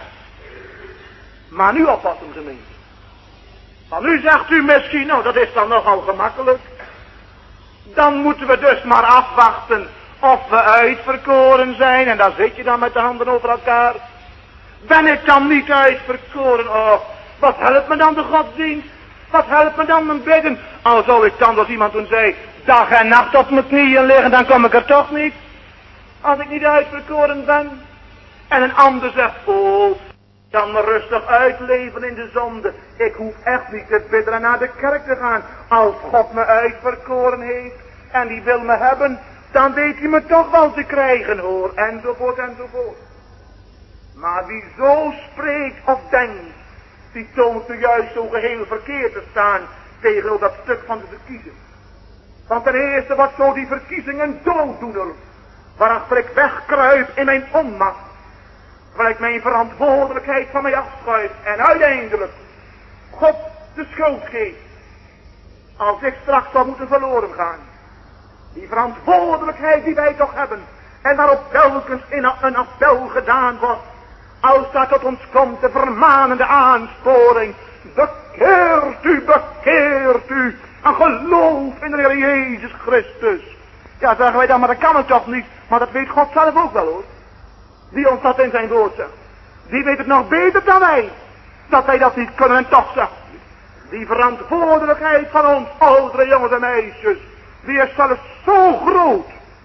Maar nu oppassen, gemeente. Want nu zegt u misschien, nou dat is dan nogal gemakkelijk. Dan moeten we dus maar afwachten of we uitverkoren zijn. En dan zit je dan met de handen over elkaar. Ben ik dan niet uitverkoren? Oh, wat helpt me dan de godsdienst? Wat helpt me dan mijn bidden? Al zou ik dan, als iemand toen zei, dag en nacht op mijn knieën liggen, dan kom ik er toch niet. Als ik niet uitverkoren ben. En een ander zegt, oh, kan me rustig uitleven in de zonde. Ik hoef echt niet te bidden en naar de kerk te gaan. Als God me uitverkoren heeft en die wil me hebben, dan weet hij me toch wel te krijgen, hoor. Enzovoort, enzovoort. Maar wie zo spreekt of denkt, die toont er juist zo geheel verkeerd te staan tegenover dat stuk van de verkiezing. Want ten eerste wordt zo die verkiezing een dooddoener, waarachter ik wegkruip in mijn onmacht. Terwijl ik mijn verantwoordelijkheid van mij afschuif en uiteindelijk God de schuld geef. Als ik straks zou moeten verloren gaan. Die verantwoordelijkheid die wij toch hebben. En waarop telkens in een appel gedaan wordt. Als daar tot ons komt de vermanende aansporing. Bekeert u, bekeert u. En geloof in de Heer Jezus Christus. Ja, zeggen wij dan, maar dat kan het toch niet. Maar dat weet God zelf ook wel, hoor. Die ons dat in zijn woord zegt. Die weet het nog beter dan wij. Dat wij dat niet kunnen en toch zeggen. Die verantwoordelijkheid van ons oudere jongens en meisjes. Die is zelfs zo groot.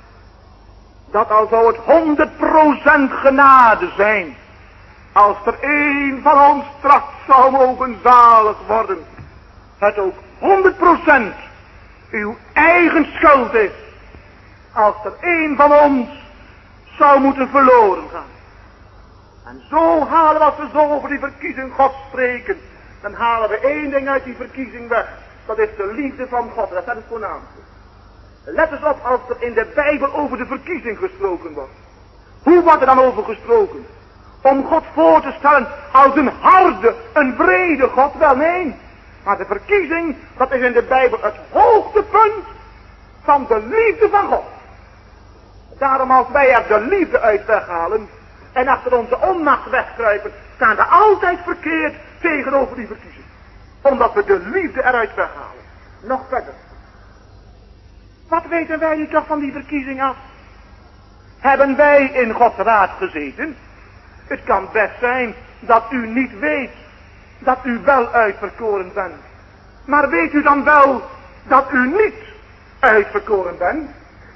Dat al zou het honderd procent genade zijn. Als er één van ons straks zou mogen zalig worden. Het ook honderd procent uw eigen schuld is. Als er één van ons zou moeten verloren gaan. En zo halen we, als we zo over die verkiezing God spreken, dan halen we één ding uit die verkiezing weg. Dat is de liefde van God. Dat is het voornaamste. Let eens op als er in de Bijbel over de verkiezing gesproken wordt. Hoe wordt er dan over gesproken? Om God voor te stellen als een harde, een wrede God? Wel nee. Maar de verkiezing, dat is in de Bijbel het hoogtepunt van de liefde van God. Daarom als wij er de liefde uit weghalen en achter onze onmacht wegkruipen, staan we altijd verkeerd tegenover die verkiezing. Omdat we de liefde eruit weghalen. Nog verder. Wat weten wij nu toch van die verkiezing af? Hebben wij in Gods raad gezeten? Het kan best zijn dat u niet weet dat u wel uitverkoren bent. Maar weet u dan wel dat u niet uitverkoren bent?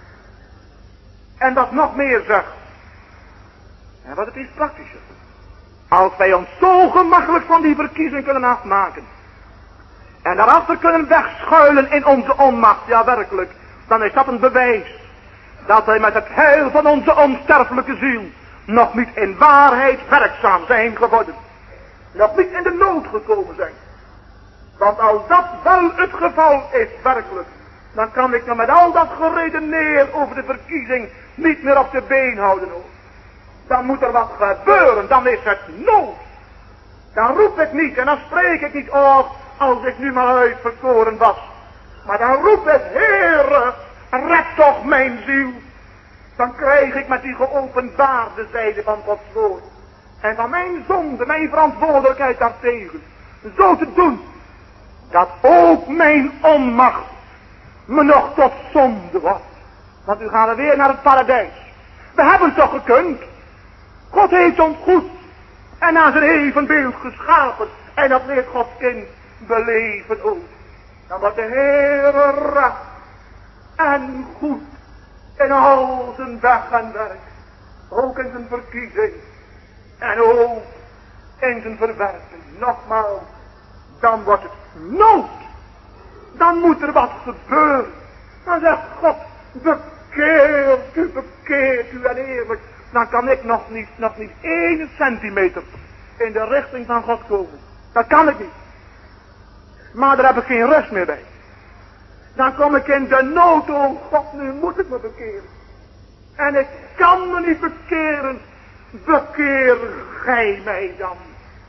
En wat nog meer zegt. En wat het is praktischer. Als wij ons zo gemakkelijk van die verkiezing kunnen afmaken. En daarachter kunnen wegschuilen in onze onmacht. Ja, werkelijk. Dan is dat een bewijs. Dat wij met het heil van onze onsterfelijke ziel. Nog niet in waarheid werkzaam zijn geworden. Nog niet in de nood gekomen zijn. Want als dat wel het geval is, werkelijk. Dan kan ik me met al dat geredeneer over de verkiezing niet meer op de been houden, hoor. Dan moet er wat gebeuren, dan is het nood. Dan roep ik niet en dan spreek ik niet, oh, als ik nu maar uitverkoren was. Maar dan roep ik, Heere, red toch mijn ziel. Dan krijg ik met die geopenbaarde zijde van Gods woord. En van mijn zonde, mijn verantwoordelijkheid daartegen. Zo te doen, dat ook mijn onmacht me nog tot zonde wordt. Want u gaat er weer naar het paradijs. We hebben toch gekund. God heeft ons goed en naar zijn evenbeeld geschapen. En dat leert Gods kind beleven ook. Dan wordt de Heere recht en goed in al zijn weg en werk. Ook in zijn verkiezing. En ook in zijn verwerping. Nogmaals, dan wordt het nood. Dan moet er wat gebeuren. Dan zegt God, bekeert u, bekeert u en eerlijk. Dan kan ik nog niet, nog niet één centimeter in de richting van God komen. Dat kan ik niet. Maar daar heb ik geen rust meer bij. Dan kom ik in de nood, oh God, nu moet ik me bekeren. En ik kan me niet bekeren. Bekeer gij mij dan.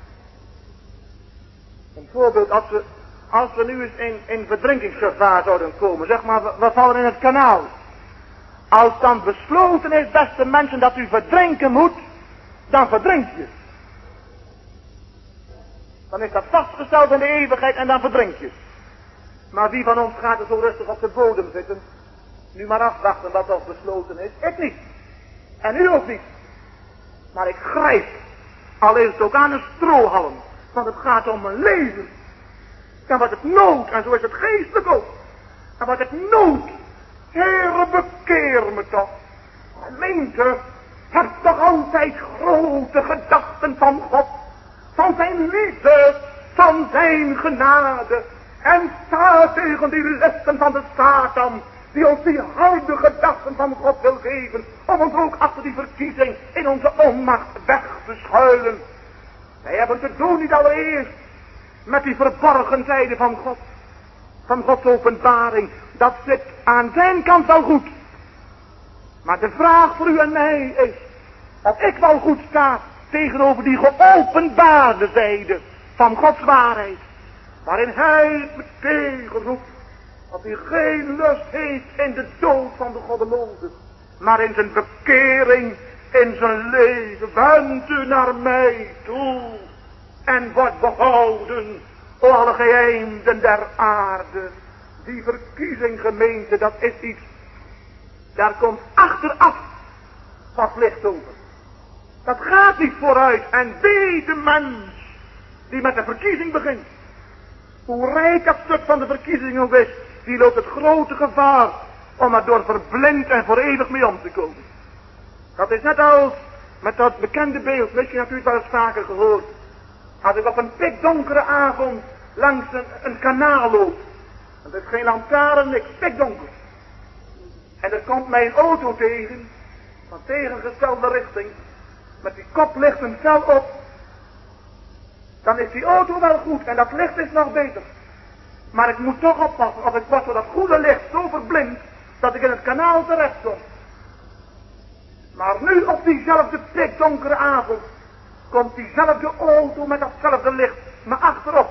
Een voorbeeld, als we, als we nu eens in, in verdrinkingsgevaar zouden komen. Zeg maar, we, we vallen in het kanaal. Als dan besloten is, beste mensen, dat u verdrinken moet, dan verdrink je. Dan is dat vastgesteld in de eeuwigheid en dan verdrink je. Maar wie van ons gaat er zo rustig op de bodem zitten? Nu maar afwachten wat al besloten is. Ik niet. En u ook niet. Maar ik grijp, al is het ook aan een strohalm, want het gaat om mijn leven. Dan wordt het nood, en zo is het geestelijk ook. Dan wordt het nood. Heere, bekeer me toch. Gemeente, heb toch altijd grote gedachten van God. Van zijn liefde, van zijn genade. En sta tegen die lessen van de Satan, die ons die harde gedachten van God wil geven, om ons ook achter die verkiezing in onze onmacht weg te schuilen. Wij hebben te doen niet allereerst met die verborgen zijde van God, van Gods openbaring. Dat zit aan zijn kant wel goed. Maar de vraag voor u en mij is, of ik wel goed sta tegenover die geopenbaarde zijde van Gods waarheid, waarin hij me tegenroept, dat hij geen lust heeft in de dood van de goddeloze, maar in zijn bekering, in zijn leven. Wend u naar mij toe en wordt behouden, o alle geheimen der aarde. Die verkiezing, gemeente, dat is iets, daar komt achteraf wat licht over. Dat gaat niet vooruit. En wee de mens die met de verkiezing begint. Hoe rijk dat stuk van de verkiezing ook is, die loopt het grote gevaar om er door verblind en voor eeuwig mee om te komen. Dat is net als met dat bekende beeld, misschien hebt u het wel eens vaker gehoord. Als ik op een pikdonkere avond langs een, een kanaal loop, en er is geen lantaarn, niks, pikdonker. En er komt mij een auto tegen, van tegengestelde richting, met die koplichten fel op. Dan is die auto wel goed en dat licht is nog beter. Maar ik moet toch oppassen, of ik word door dat goede licht zo verblind, dat ik in het kanaal terecht kom. Maar nu op diezelfde pikdonkere avond, komt diezelfde auto met datzelfde licht me achterop.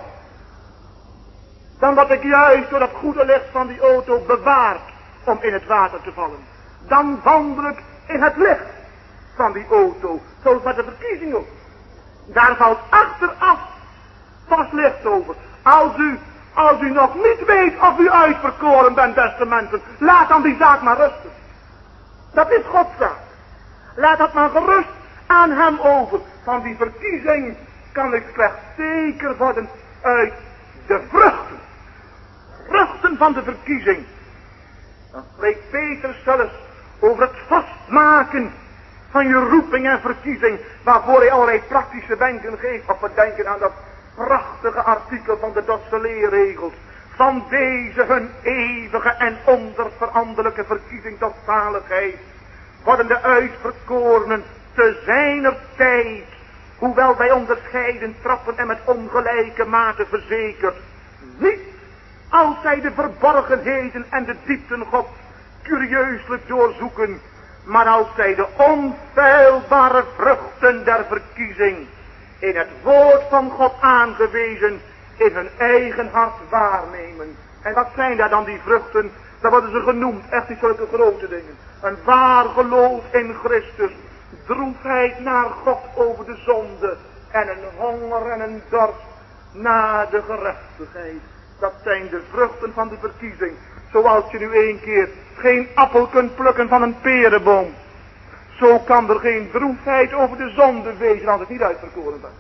Dan word ik juist door dat goede licht van die auto bewaard om in het water te vallen. Dan wandel ik in het licht van die auto, zoals met de verkiezing ook. Daar valt achteraf pas licht over. Als u, als u nog niet weet of u uitverkoren bent, beste mensen, laat dan die zaak maar rusten. Dat is Gods zaak. Laat dat maar gerust aan hem over. Van die verkiezing kan ik slechts zeker worden uit de vruchten. Vruchten van de verkiezing. Dan spreekt Peter zelfs over het vastmaken van je roeping en verkiezing, waarvoor hij allerlei praktische wenken geeft. Of we denken aan dat prachtige artikel van de Dordtse leerregels. Van deze hun eeuwige en onveranderlijke verkiezing tot zaligheid worden de uitverkorenen te zijner tijd, hoewel bij onderscheiden trappen en met ongelijke mate verzekerd, niet als zij de verborgenheden en de diepten Gods curieuselijk doorzoeken, maar als zij de onfeilbare vruchten der verkiezing in het woord van God aangewezen in hun eigen hart waarnemen. En wat zijn daar dan die vruchten? Dan worden ze genoemd, echt die zulke grote dingen. Een waar geloof in Christus, droefheid naar God over de zonde en een honger en een dorst naar de gerechtigheid. Dat zijn de vruchten van de verkiezing. Zoals je nu een keer geen appel kunt plukken van een perenboom, zo kan er geen droefheid over de zonde wezen als het niet uitverkoren bent.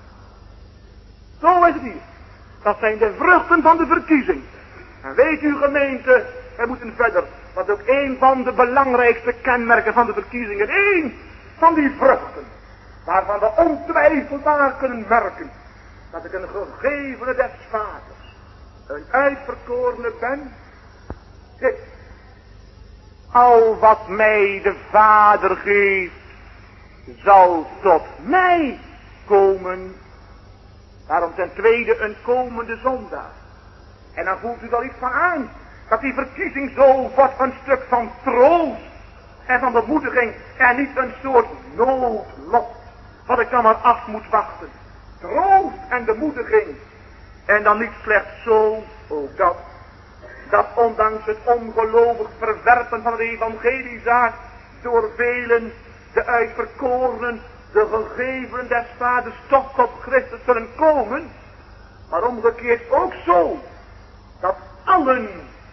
Zo is het hier. Dat zijn de vruchten van de verkiezing. En weet u, gemeente, wij moeten verder, wat ook een van de belangrijkste kenmerken van de verkiezingen, één van die vruchten, waarvan we ontwijfelbaar kunnen merken dat ik een gegevene des vaders, een uitverkorene ben, dit: al wat mij de Vader geeft, zal tot mij komen. Daarom ten tweede een komende zondaar. En dan voelt u wel iets van aan. Dat die verkiezing zo wordt een stuk van troost en van bemoediging en niet een soort noodlot wat ik dan maar af moet wachten. Troost en bemoediging. En dan niet slechts zo, ook dat, dat ondanks het ongelovig verwerpen van het evangeliezaak door velen, de uitverkorenen, de gegevenen des vaders toch tot Christus zullen komen, maar omgekeerd ook zo, dat allen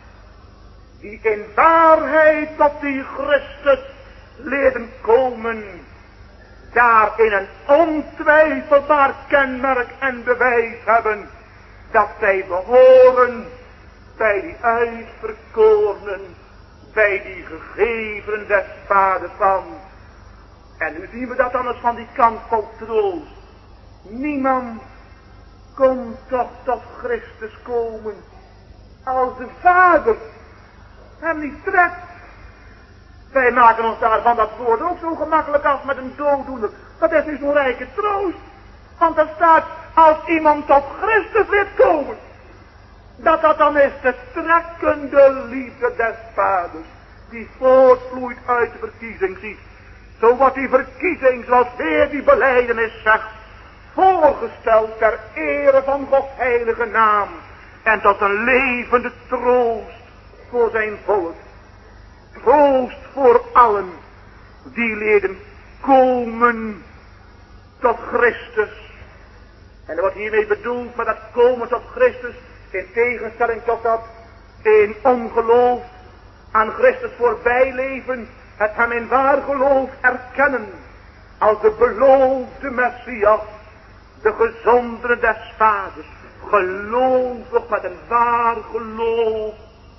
die in waarheid tot die Christus leren komen, daarin een ontwijfelbaar kenmerk en bewijs hebben, dat zij behoren bij die uitverkorenen, bij die gegevenen des vaders van. En nu zien we dat dan eens van die kant vol troost. Niemand kon toch tot Christus komen als de Vader hem niet trekt. Wij maken ons daarvan dat woord ook zo gemakkelijk af met een dooddoener. Dat is nu zo'n rijke troost. Want er staat, als iemand tot Christus wil komen, dat dat dan is de trekkende liefde des Vaders, die voortvloeit uit de verkiezing. Ziet, zo wordt die verkiezing, zoals weer die belijdenis zegt, voorgesteld ter ere van Gods heilige naam en tot een levende troost voor zijn volk. Troost voor allen die leden komen tot Christus. En er wordt hiermee bedoeld met dat komen tot Christus, in tegenstelling tot dat in ongeloof aan Christus voorbij leven, het hem in waar geloof erkennen als de beloofde Messias, de gezondere des Vaders, gelovig met een waar geloof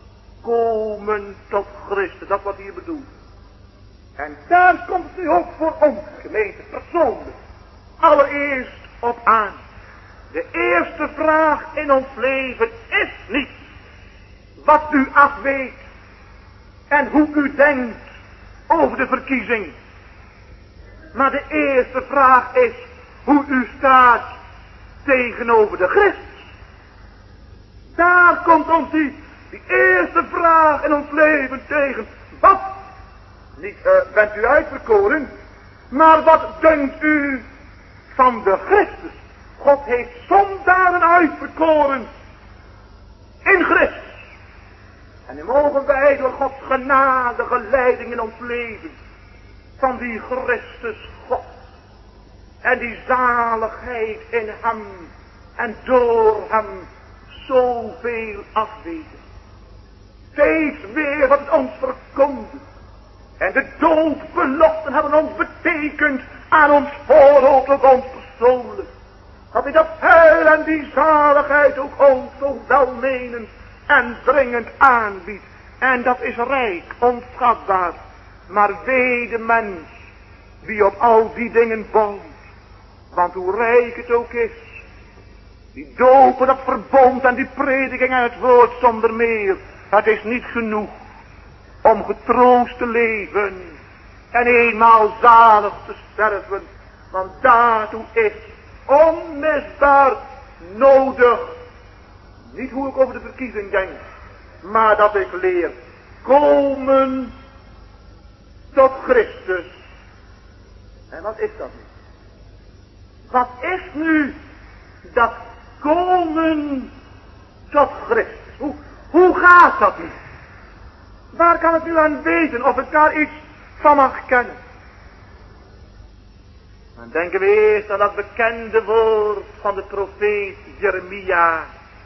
komen tot Christus. Dat wordt hier bedoeld. En daar komt het nu ook voor ons, gemeente, persoonlijk, allereerst op aan. De eerste vraag in ons leven is niet wat u afweet en hoe u denkt over de verkiezing. Maar de eerste vraag is hoe u staat tegenover de Christus. Daar komt ons die, die eerste vraag in ons leven tegen. Wat? Niet uh, bent u uitverkoren, maar wat denkt u van de Christus? God heeft zondaren uitverkoren in Christus. En nu mogen wij door Gods genadige leiding in ons leven van die Christus God en die zaligheid in hem en door hem zoveel afweten. Steeds weer wat het ons verkondigt. En de doodbeloften hebben ons betekend aan ons voorhoofd, ook ons persoonlijk. Dat hij dat heil en die zaligheid ook ons zo welmenend en dringend aanbiedt. En dat is rijk, onschatbaar. Maar wee de mens die op al die dingen bouwt. Want hoe rijk het ook is, die dopen, dat verbond en die prediking en het woord zonder meer, het is niet genoeg om getroost te leven en eenmaal zalig te sterven. Want daartoe is onmisbaar nodig, niet hoe ik over de verkiezing denk, maar dat ik leer komen tot Christus. En wat is dat nu? Wat is nu dat komen tot Christus? Hoe, hoe gaat dat nu? Waar kan ik nu aan weten of ik daar iets van mag kennen? Dan denken we eerst aan dat bekende woord van de profeet Jeremia.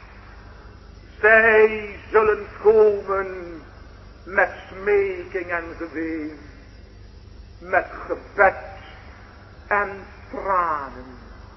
Zij zullen komen met smeking en geween, met gebed en tranen.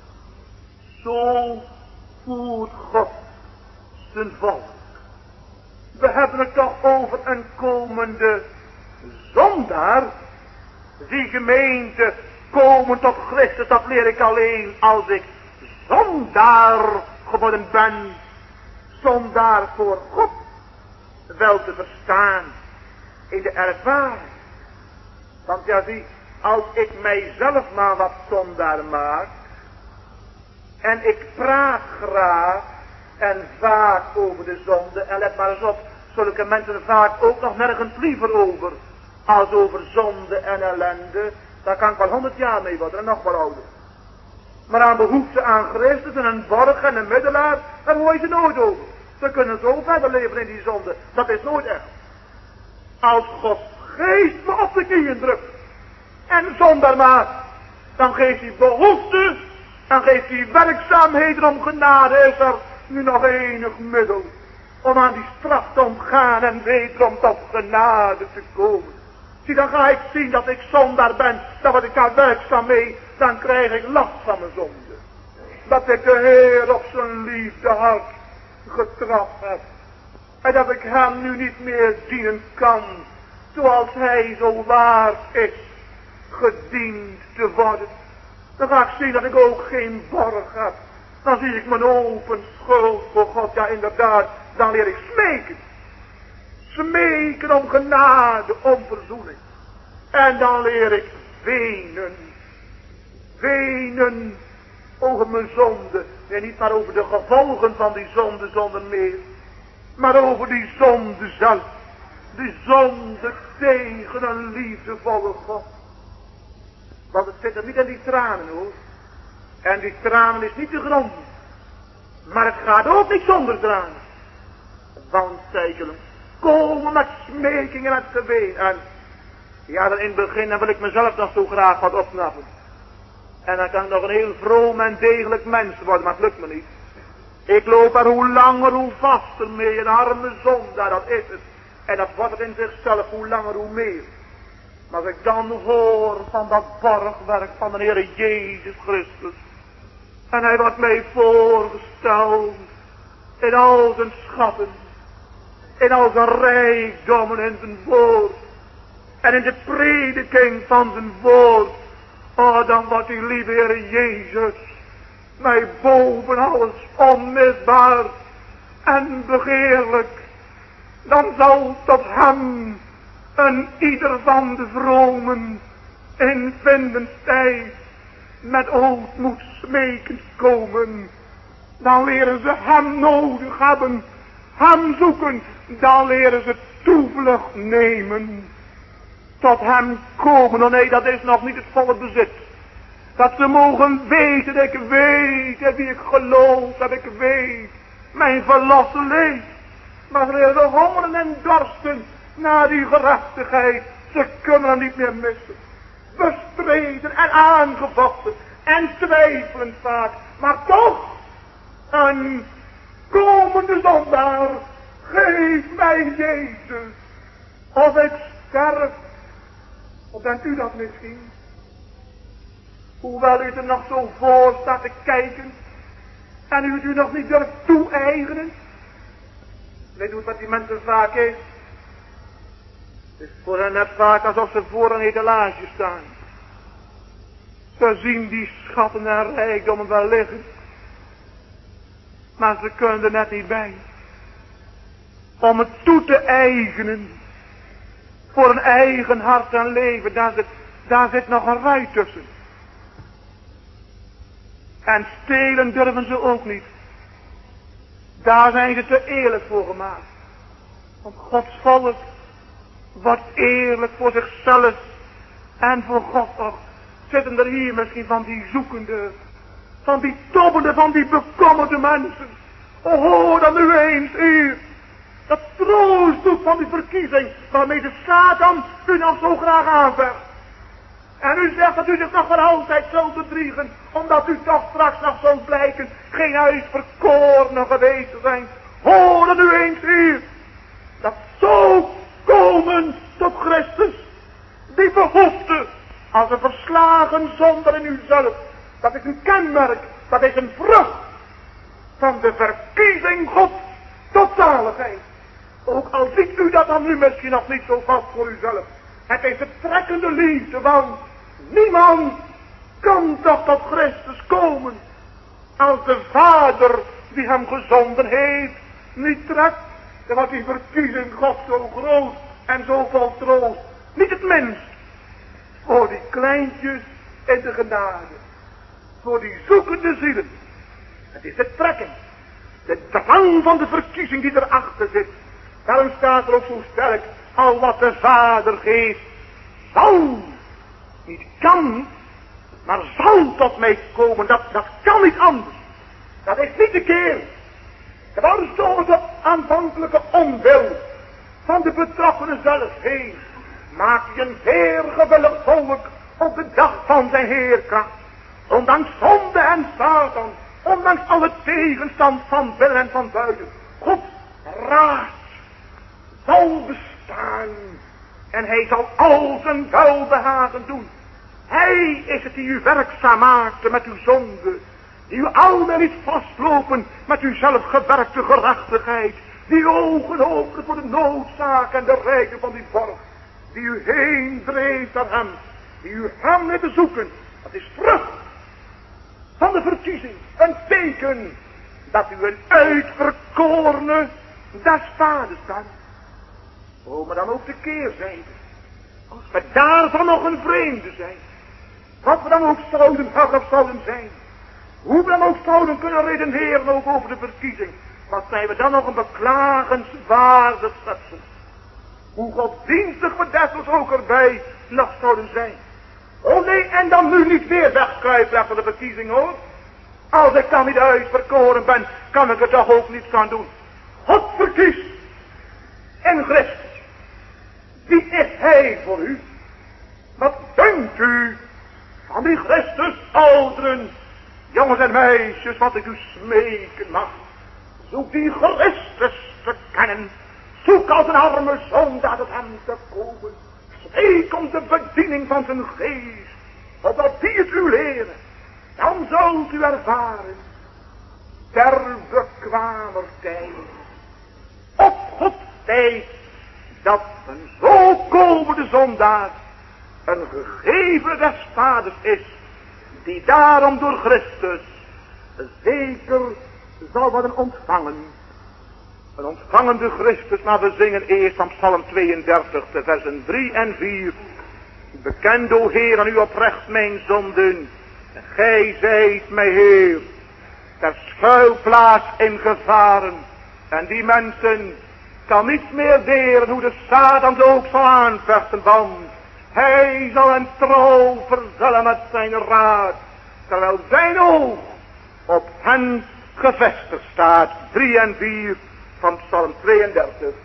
Zo voert God zijn volk. We hebben het toch over een komende zondaar. Die gemeente komen tot Christus, dat leer ik alleen als ik zondaar geworden ben. Zondaar voor God. Wel te verstaan in de ervaring. Want ja, zie, als ik mijzelf maar wat zondaar maak, en ik praat graag, en vaak over de zonde. En let maar eens op, zulke mensen vaak ook nog nergens liever over als over zonde en ellende. Daar kan ik wel honderd jaar mee worden en nog wel ouder. Maar aan behoefte aan Christus en een borg en een middelaar, daar hoor je ze nooit over. Ze kunnen zo verder leven in die zonde, dat is nooit echt. Als Gods geest me op de knieën drukt en zonder maat, dan geeft hij behoefte, dan geeft hij werkzaamheden om genade. Is er nu nog enig middel om aan die straf te ontgaan en wederom tot genade te komen? Zie, dan ga ik zien dat ik zondaar ben, dan word ik daar werkzaam mee, dan krijg ik last van mijn zonde. Dat ik de Heer op zijn liefde hart getrapt heb. En dat ik hem nu niet meer dienen kan, zoals hij zo waard is gediend te worden. Dan ga ik zien dat ik ook geen borg heb. Dan zie ik mijn open schuld voor God, ja inderdaad, dan leer ik smeken. Smeken om genade, om verzoening. En dan leer ik wenen. Wenen over mijn zonde. Nee, niet maar over de gevolgen van die zonde zonder meer. Maar over die zonde zelf. Die zonde tegen een liefdevolle God. Want het zit er niet in die tranen hoor. En die tranen is niet te gronden. Maar het gaat ook niet zonder tranen. Want zij zullen komen met smeking en met geween. En ja, dan in het begin dan wil ik mezelf nog zo graag wat opknappen. En dan kan ik nog een heel vroom en degelijk mens worden, maar het lukt me niet. Ik loop er hoe langer hoe vaster mee, een arme zondaar, dat is het. En dat wordt het in zichzelf, hoe langer hoe meer. Maar als ik dan hoor van dat borgwerk van de Heer Jezus Christus. En hij wordt mij voorgesteld in al zijn schatten. In al zijn rijkdommen in zijn woord. En in de prediking van zijn woord. Oh, dan wordt die lieve Heer Jezus mij boven alles onmisbaar en begeerlijk. Dan zal tot hem een ieder van de vromen in vindendstijd met ootmoed smekend komen. Dan leren ze hem nodig hebben, hem zoeken, dan leren ze toevlucht nemen. Tot hem komen, oh nee, dat is nog niet het volle bezit. Dat ze mogen weten, ik weet, en wie ik geloof, dat ik weet, mijn verlossen leeft. Maar ze leren hongeren en dorsten naar die gerechtigheid, ze kunnen hem niet meer missen. Bestreden en aangevochten en twijfelend vaak, maar toch een komende zondaar, geef mij Jezus, of ik sterf. Of bent u dat misschien? Hoewel u er nog zo voor staat te kijken en u het u nog niet durft toe-eigenen. Weet u wat die mensen vaak is? Het is voor hen net vaak alsof ze voor een etalage staan. Ze zien die schatten en rijkdommen wel liggen. Maar ze kunnen er net niet bij. Om het toe te eigenen. Voor een eigen hart en leven. Daar zit, daar zit nog een rij tussen. En stelen durven ze ook niet. Daar zijn ze te eerlijk voor gemaakt. Want Gods volk wordt eerlijk voor zichzelf en voor God ook. Zitten er hier misschien van die zoekende, van die tobbende, van die bekommerde mensen. Oh, hoor dan nu eens hier. Dat troost doet van die verkiezing waarmee de Satan u nog zo graag aanvecht. En u zegt dat u zich nog voor altijd zult bedriegen, omdat u toch straks nog zult blijken geen uitverkorene geweest te zijn. Hoor dan nu eens hier. Dat zo komen tot Christus. Die behoefte als een verslagen zonder in uzelf. Dat is een kenmerk. Dat is een vrucht van de verkiezing God tot zaligheid. Ook al ziet u dat dan nu misschien nog niet zo vast voor uzelf. Het is de trekkende liefde, want niemand kan toch tot Christus komen als de Vader die hem gezonden heeft niet trekt. Dan wordt die verkiezing God zo groot en zo vol troost. Niet het minst voor die kleintjes in de genade. Voor die zoekende zielen. Het is de trekking. De drang van de verkiezing die erachter zit. Daarom staat er ook zo sterk, al wat de Vader geeft, zal, niet kan, maar zal tot mij komen. Dat, dat kan niet anders. Dat is niet de keer. Dwars door de aanvankelijke onwil van de betrokkenen zelf heen, maakt hij een zeer gewillig volk op de dag van zijn heerkracht. Ondanks zonde en Satan, ondanks alle tegenstand van binnen en van buiten. Gods raad zal bestaan en hij zal al zijn welbehagen doen. Hij is het die u werkzaam maakte met uw zonde, die u alweer niet vastlopen met uw zelfgewerkte gerechtigheid, die uw ogen opende voor de noodzaak en de rijken van die borg, die u heen dreef naar hem, die u hem net te zoeken. Dat is vrucht van de verkiezing, een teken dat u een uitverkorene des vaders bent. O, maar dan ook de keerzijde, als we daarvan nog een vreemde zijn, wat we dan ook zouden hebben of zouden zijn, hoe we dan ook zouden kunnen redeneren ook over de verkiezing, wat zijn we dan nog een beklagenswaardig schepsel. Hoe godsdienstig we destijds ook erbij nog zouden zijn. Oh nee, en dan nu niet weer wegkruipen achter de verkiezing hoor. Als ik dan niet uitverkoren ben, kan ik er toch ook niets aan doen. God verkiest in Christus. Wie is hij voor u? Wat denkt u van die Christus ouderen, jongens en meisjes, wat ik u smeken mag? Zoek die Christus te kennen. Zoek als een arme zondaar tot hem te komen. Smeek om de bediening van zijn geest, opdat die het u leren. Dan zult u ervaren, ter bekwamer tijd, op Gods tijd, dat een zo komende zondaar een gegeven des vaders is, die daarom door Christus zeker zal worden ontvangen. Een ontvangende Christus, maar we zingen eerst van Psalm tweeëndertig, de versen drie en vier. Bekend, o Heer, aan u oprecht mijn zonden, en gij zijt mij Heer, ter schuilplaats in gevaren. En die mensen kan niet meer deren hoe de Satan ze ook zal aanvechten, want hij zal hen trouw vervullen met zijn raad, terwijl zijn oog op hen gevestigd staat. Drie en vier van Psalm tweeëndertig.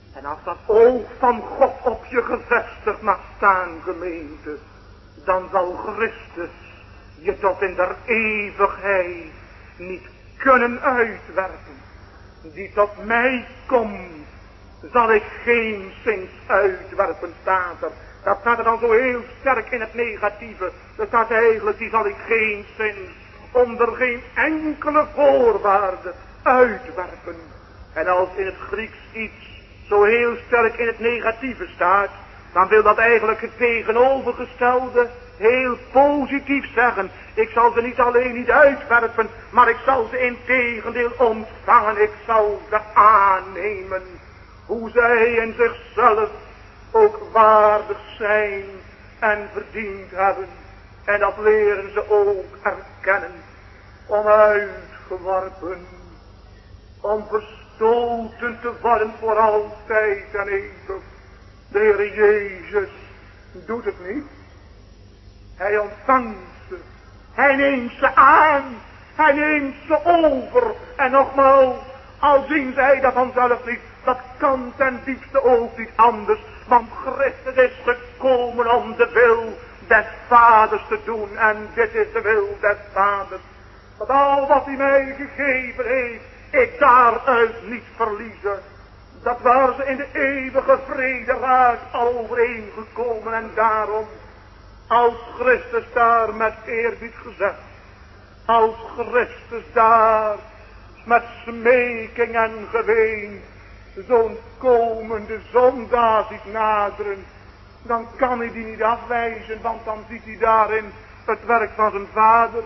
En als dat oog van God op je gevestigd mag staan, gemeente, dan zal Christus je tot in der eeuwigheid niet kunnen uitwerpen. Die tot mij komt, zal ik geen zins uitwerpen, staat er. Dat staat er dan zo heel sterk in het negatieve. Dat staat eigenlijk, die zal ik geen zins, onder geen enkele voorwaarde uitwerpen. En als in het Grieks iets zo heel sterk in het negatieve staat, dan wil dat eigenlijk het tegenovergestelde heel positief zeggen. Ik zal ze niet alleen niet uitwerpen, maar ik zal ze in tegendeel ontvangen. Ik zal ze aannemen. Hoe zij in zichzelf ook waardig zijn en verdiend hebben. En dat leren ze ook erkennen. Om uitgeworpen, om verstoten te worden voor altijd en eeuwig. De Heer Jezus doet het niet. Hij ontvangt ze. Hij neemt ze aan. Hij neemt ze over. En nogmaals, al zien zij dat vanzelf niet. Dat kan ten diepste ook niet anders. Want Christus is gekomen om de wil des Vaders te doen. En dit is de wil des Vaders. Dat al wat hij mij gegeven heeft, ik daaruit niet verliezen. Dat waar ze in de eeuwige vrede raakt overeengekomen. En daarom, als Christus daar met eerbied gezegd, als Christus daar met smeking en geween zo'n komende zondaar ziet naderen, dan kan hij die niet afwijzen, want dan ziet hij daarin het werk van zijn Vader.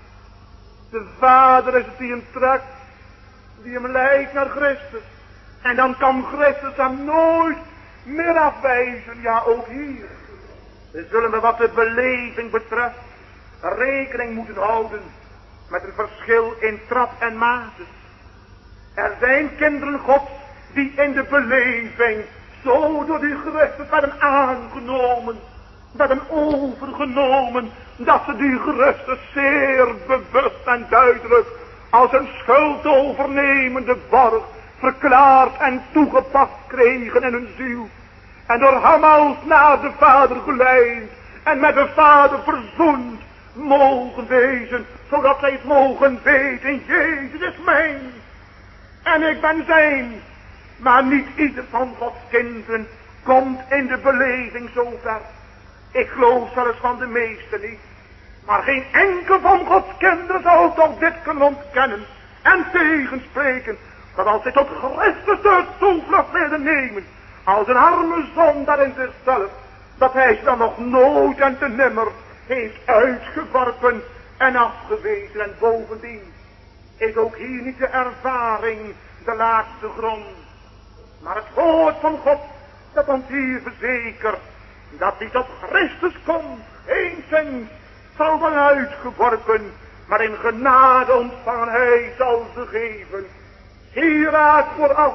De Vader is het die hem trekt, die hem leidt naar Christus. En dan kan Christus hem nooit meer afwijzen. Ja, ook hier. Dan zullen we wat de beleving betreft rekening moeten houden met een verschil in trap en mate. Er zijn kinderen Gods die in de beleving zo door die Christus werden aangenomen, werden overgenomen, dat ze die Christus zeer bewust en duidelijk als een schuldovernemende borg verklaard en toegepast kregen in hun ziel. En door hem als naar de Vader geleid en met de Vader verzoend mogen wezen, zodat zij het mogen weten, Jezus is mijn en ik ben zijn. Maar niet ieder van Gods kinderen komt in de beleving zo ver. Ik geloof zelfs van de meesten niet. Maar geen enkel van Gods kinderen zal toch dit kunnen ontkennen en tegenspreken, dat als hij tot Christus de toevlucht wilde nemen, als een arme zondaar in zichzelf, dat hij ze dan nog nooit en te nimmer heeft uitgeworpen en afgewezen. En bovendien is ook hier niet de ervaring de laatste grond, maar het woord van God dat ons hier verzekert dat hij tot Christus komt, eenszins zal worden uitgeworpen, maar in genade ontvangen. Hij zal ze geven. Hieraad vooraf,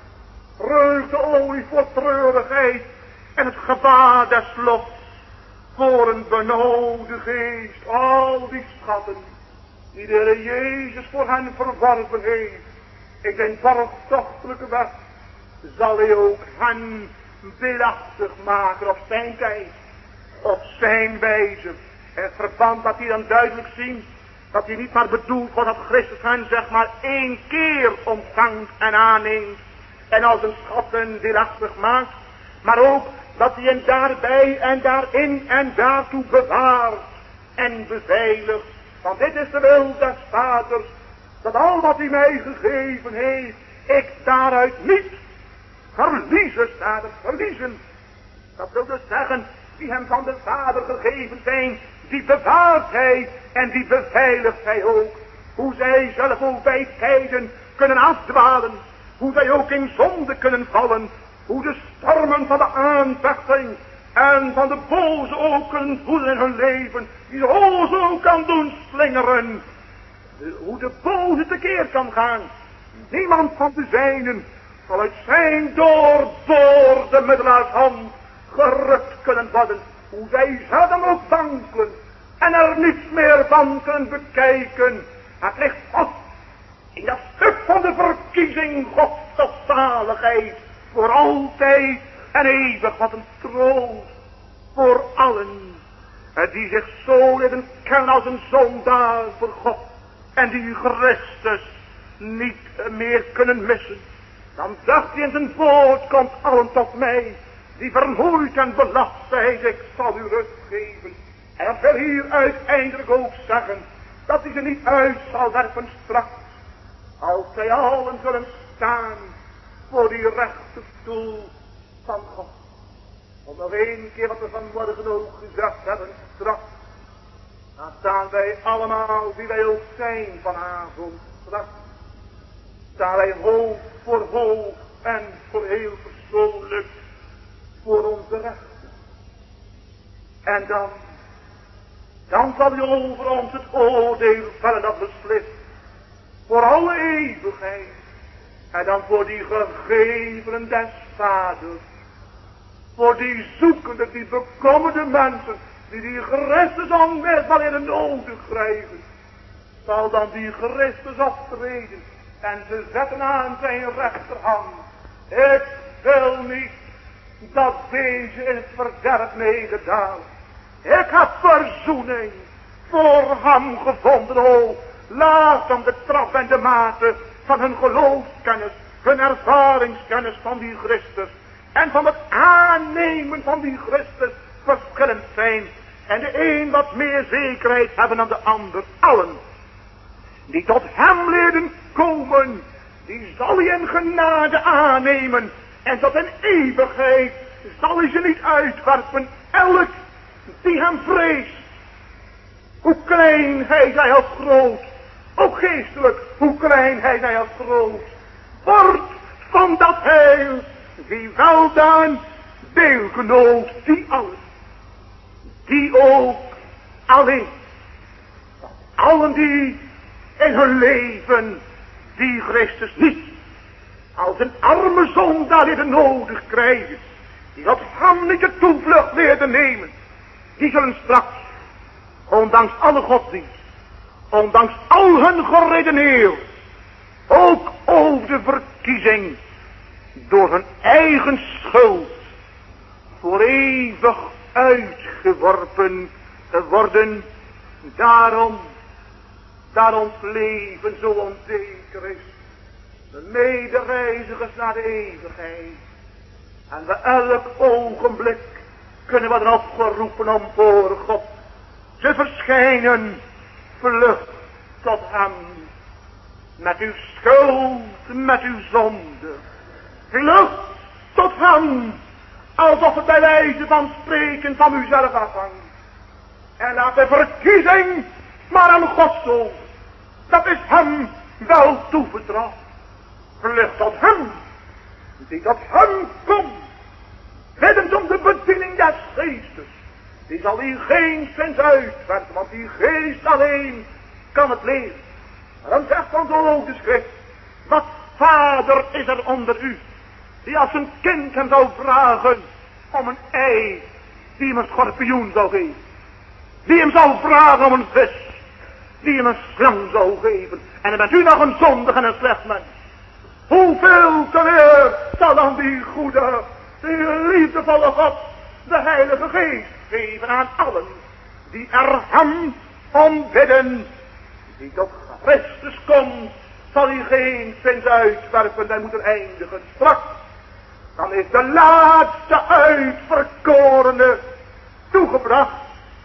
vreugdeolie voor treurigheid en het gebaar des lots voor een benauwde geest. Al die schatten die de Heer Jezus voor hen verworven heeft in zijn borgtochtelijke weg, zal hij ook hen deelachtig maken op zijn tijd, op zijn wijze. En het verband dat hij dan duidelijk zien, dat hij niet maar bedoelt wordt dat Christus hen zeg maar één keer ontvangt en aanneemt en als een schatten deelachtig maakt, maar ook dat hij hen daarbij en daarin en daartoe bewaart en beveiligt. Want dit is de wil des Vaders, dat al wat hij mij gegeven heeft, ik daaruit niet verliezen, staat het, verliezen. Dat wil dus zeggen, die hem van de Vader gegeven zijn, die bewaart hij en die beveiligt hij ook. Hoe zij zelf ook bij tijden kunnen afdwalen, hoe zij ook in zonde kunnen vallen, hoe de stormen van de aanvechting en van de boze ook kunnen voelen in hun leven, die ze o zo kan doen slingeren. De, hoe de boze tekeer kan gaan. Niemand van de zijnen zal uit zijn doorboorde middelaarshand gerukt kunnen worden. Hoe zij zelden ook wankelen en er niets meer van kunnen bekijken. Het ligt vast in dat stuk van de verkiezing Gods tot zaligheid. voor altijd en eeuwig. Wat een troost voor allen die zich zo leren kennen als een zondaar voor God en die Christus niet meer kunnen missen. Dan dacht hij in zijn woord, komt allen tot mij die vermoeid en belast zijn, ik zal u rust geven. En dat wil hier uiteindelijk ook zeggen dat hij ze niet uit zal werpen straks, als zij allen zullen staan voor die rechterstoel van God. Om nog één keer wat we vanmorgen ook gezegd hebben, straks, dan staan wij allemaal, wie wij ook zijn vanavond, straks, staan wij hoofd voor hoofd en voor heel persoonlijk voor onze rechter. En dan, dan zal hij over ons het oordeel vellen dat beslist, voor alle eeuwigheid. En dan voor die gegevenen des vaders, voor die zoekende, die bekommerde mensen, die die Christus onmisbaar in de nodig krijgen, zal dan die Christus optreden en ze zetten aan zijn rechterhand. Ik wil niet dat deze in het verderf meegedaald. Ik heb verzoening voor hem gevonden. O, laat dan de trap en de mate van hun geloofskennis, hun ervaringskennis van die Christus en van het aannemen van die Christus verschillend zijn. En de een wat meer zekerheid hebben dan de ander. Allen die tot hem leren komen, die zal hij in genade aannemen. En tot in eeuwigheid zal hij ze niet uitwerpen. Elk die hem vreest, hoe klein hij zij als groot, ook geestelijk, hoe klein hij zij als groot, wordt van dat heil, die weldaan deelgenoot, die alles, die ook alleen, allen die in hun leven die Christus niet als een arme zondaar die nodig krijgen, die dat hem niet de toevlucht weer nemen, die zullen straks, ondanks alle godsdienst, ondanks al hun geredeneer, ook over de verkiezing, door hun eigen schuld, voor eeuwig uitgeworpen worden. Daarom, daar ons leven zo onzeker is, de medereizigers naar de eeuwigheid, en we elk ogenblik kunnen worden opgeroepen om voor God te verschijnen. Vlucht tot hem, met uw schuld, met uw zonde. Vlucht tot hem, alsof het bij wijze van spreken van uzelf afhangt. En laat de verkiezing maar aan God zo. Dat is hem wel toevertrouwd. Vlucht tot hem, die tot hem komt, biddend om de bediening des geestes. Die zal hier geen zins uitwerpen, want die geest alleen kan het leren. Maar dan zegt dan zo ook de schrift, wat vader is er onder u, die als een kind hem zou vragen om een ei, die hem een schorpioen zou geven. Die hem zou vragen om een vis, die hem een slang zou geven. En dan bent u nog een zondig en een slecht mens. Hoeveel te meer zal dan die goede, die liefdevolle God, de Heilige Geest, geven aan allen die er hem om bidden. Die tot Christus komt, zal hij geen zins uitwerpen en moet er eindigen. Straks, dan is de laatste uitverkorene toegebracht.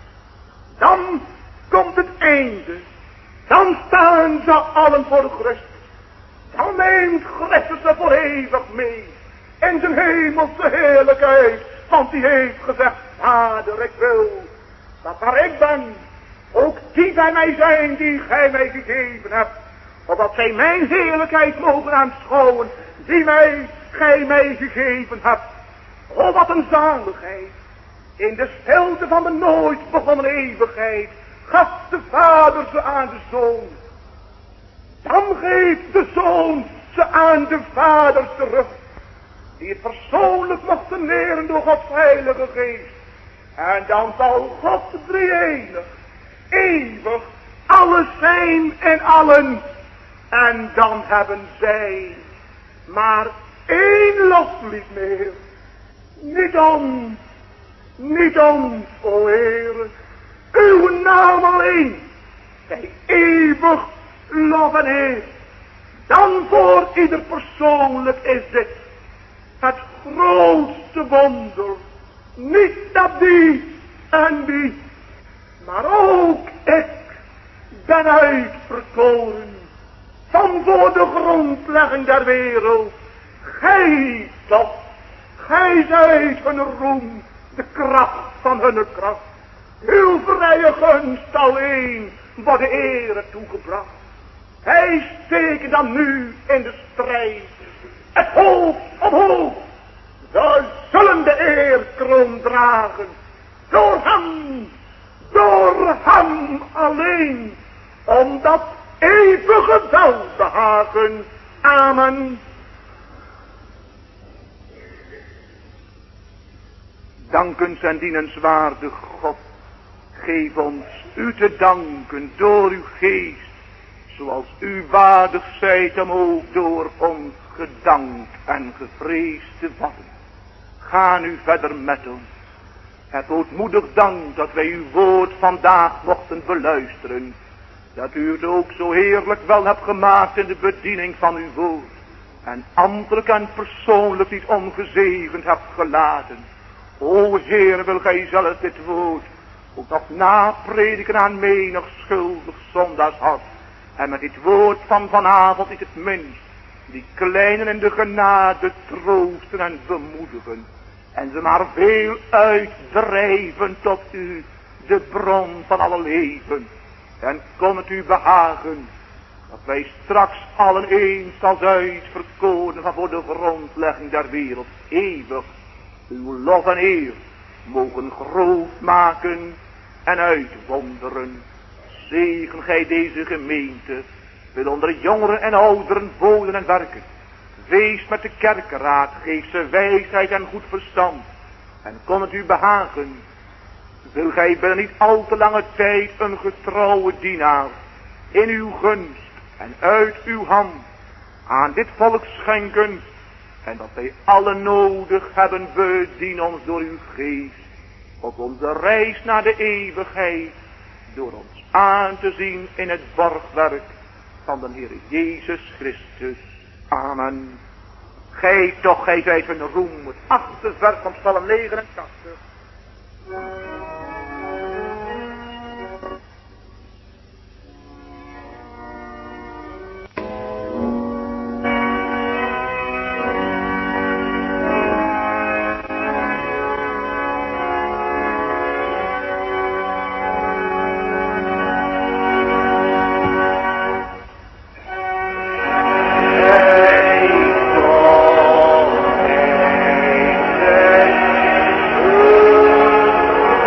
Dan komt het einde. Dan staan ze allen voor Christus. Dan neemt Christus ze voor eeuwig mee in zijn hemelse heerlijkheid. Want die heeft gezegd, Vader, ik wil dat waar ik ben, ook die bij mij zijn die gij mij gegeven hebt. Opdat zij mijn heerlijkheid mogen aanschouwen, die mij, gij mij gegeven hebt. O, wat een zaligheid. In de stilte van de nooit begonnen eeuwigheid gaf de Vader ze aan de Zoon. Dan geeft de Zoon ze aan de Vader terug, die het persoonlijk mocht leren door Gods Heilige Geest. En dan zal God drie-enig, eeuwig, alles zijn en allen. En dan hebben zij maar één loflied meer. Niet ons, niet ons, o Heer, uw naam alleen, zij eeuwig lof en eer. Dan voor ieder persoonlijk is dit het grootste wonder. Niet dat die en die, maar ook ik ben uitverkoren van voor de grondlegging der wereld. Gij toch, gij zijt hun roem, de kracht van hun kracht. Uw vrije gunst alleen wordt de ere toegebracht. Hij steekt dan nu in de strijd het hoofd omhoog. Zij zullen de eerkroon dragen door hem, door hem alleen, om dat eeuwige welbehagen. Amen. Dankens en dienenswaardig God, geef ons u te danken door uw geest, zoals u waardig zijt om ook door ons gedankt en gevreesd te worden. Ga nu verder met ons. Het ootmoedig dank dat wij uw woord vandaag mochten beluisteren. Dat u het ook zo heerlijk wel hebt gemaakt in de bediening van uw woord. En ambtelijk en persoonlijk niet ongezegend hebt gelaten. O Heer, wil gij zelf dit woord ook nog naprediken aan menig schuldig zondagshart. En met dit woord van vanavond is het minst die kleinen in de genade troosten en bemoedigen. En ze maar veel uitdrijven tot u, de bron van alle leven. En kon het u behagen, dat wij straks allen eens als uitverkoren van voor de grondlegging der wereld eeuwig uw lof en eer mogen groot maken en uitwonderen. Zegen gij deze gemeente, wil onder jongeren en ouderen wonen en werken. Wees met de kerkenraad, geef ze wijsheid en goed verstand. En kon het u behagen, wil gij binnen niet al te lange tijd een getrouwe dienaar in uw gunst en uit uw hand aan dit volk schenken. En dat wij alle nodig hebben, bedien ons door uw geest op onze reis naar de eeuwigheid, door ons aan te zien in het borgwerk van de Heer Jezus Christus. Amen. Gij toch, gij zijt een roem, het achtste vers van Psalm negenentachtig. Oh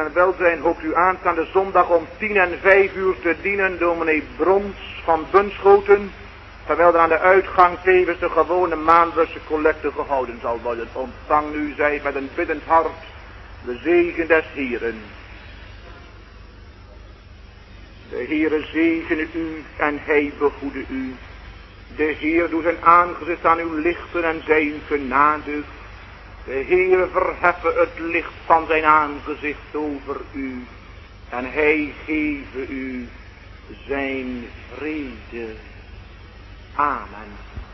en welzijn hoopt u aanstaande zondag om tien en vijf uur te dienen dominee Brons van Bunschoten, terwijl er aan de uitgang tevens de gewone maandelijkse collecte gehouden zal worden. Ontvang nu zij met een biddend hart de zegen des Heeren. De Heere zegene u en hij begoede u. De Heer doet zijn aangezicht aan u lichten en zij u genadig. De Heere verheffen het licht van zijn aangezicht over u en hij geven u zijn vrede. Amen.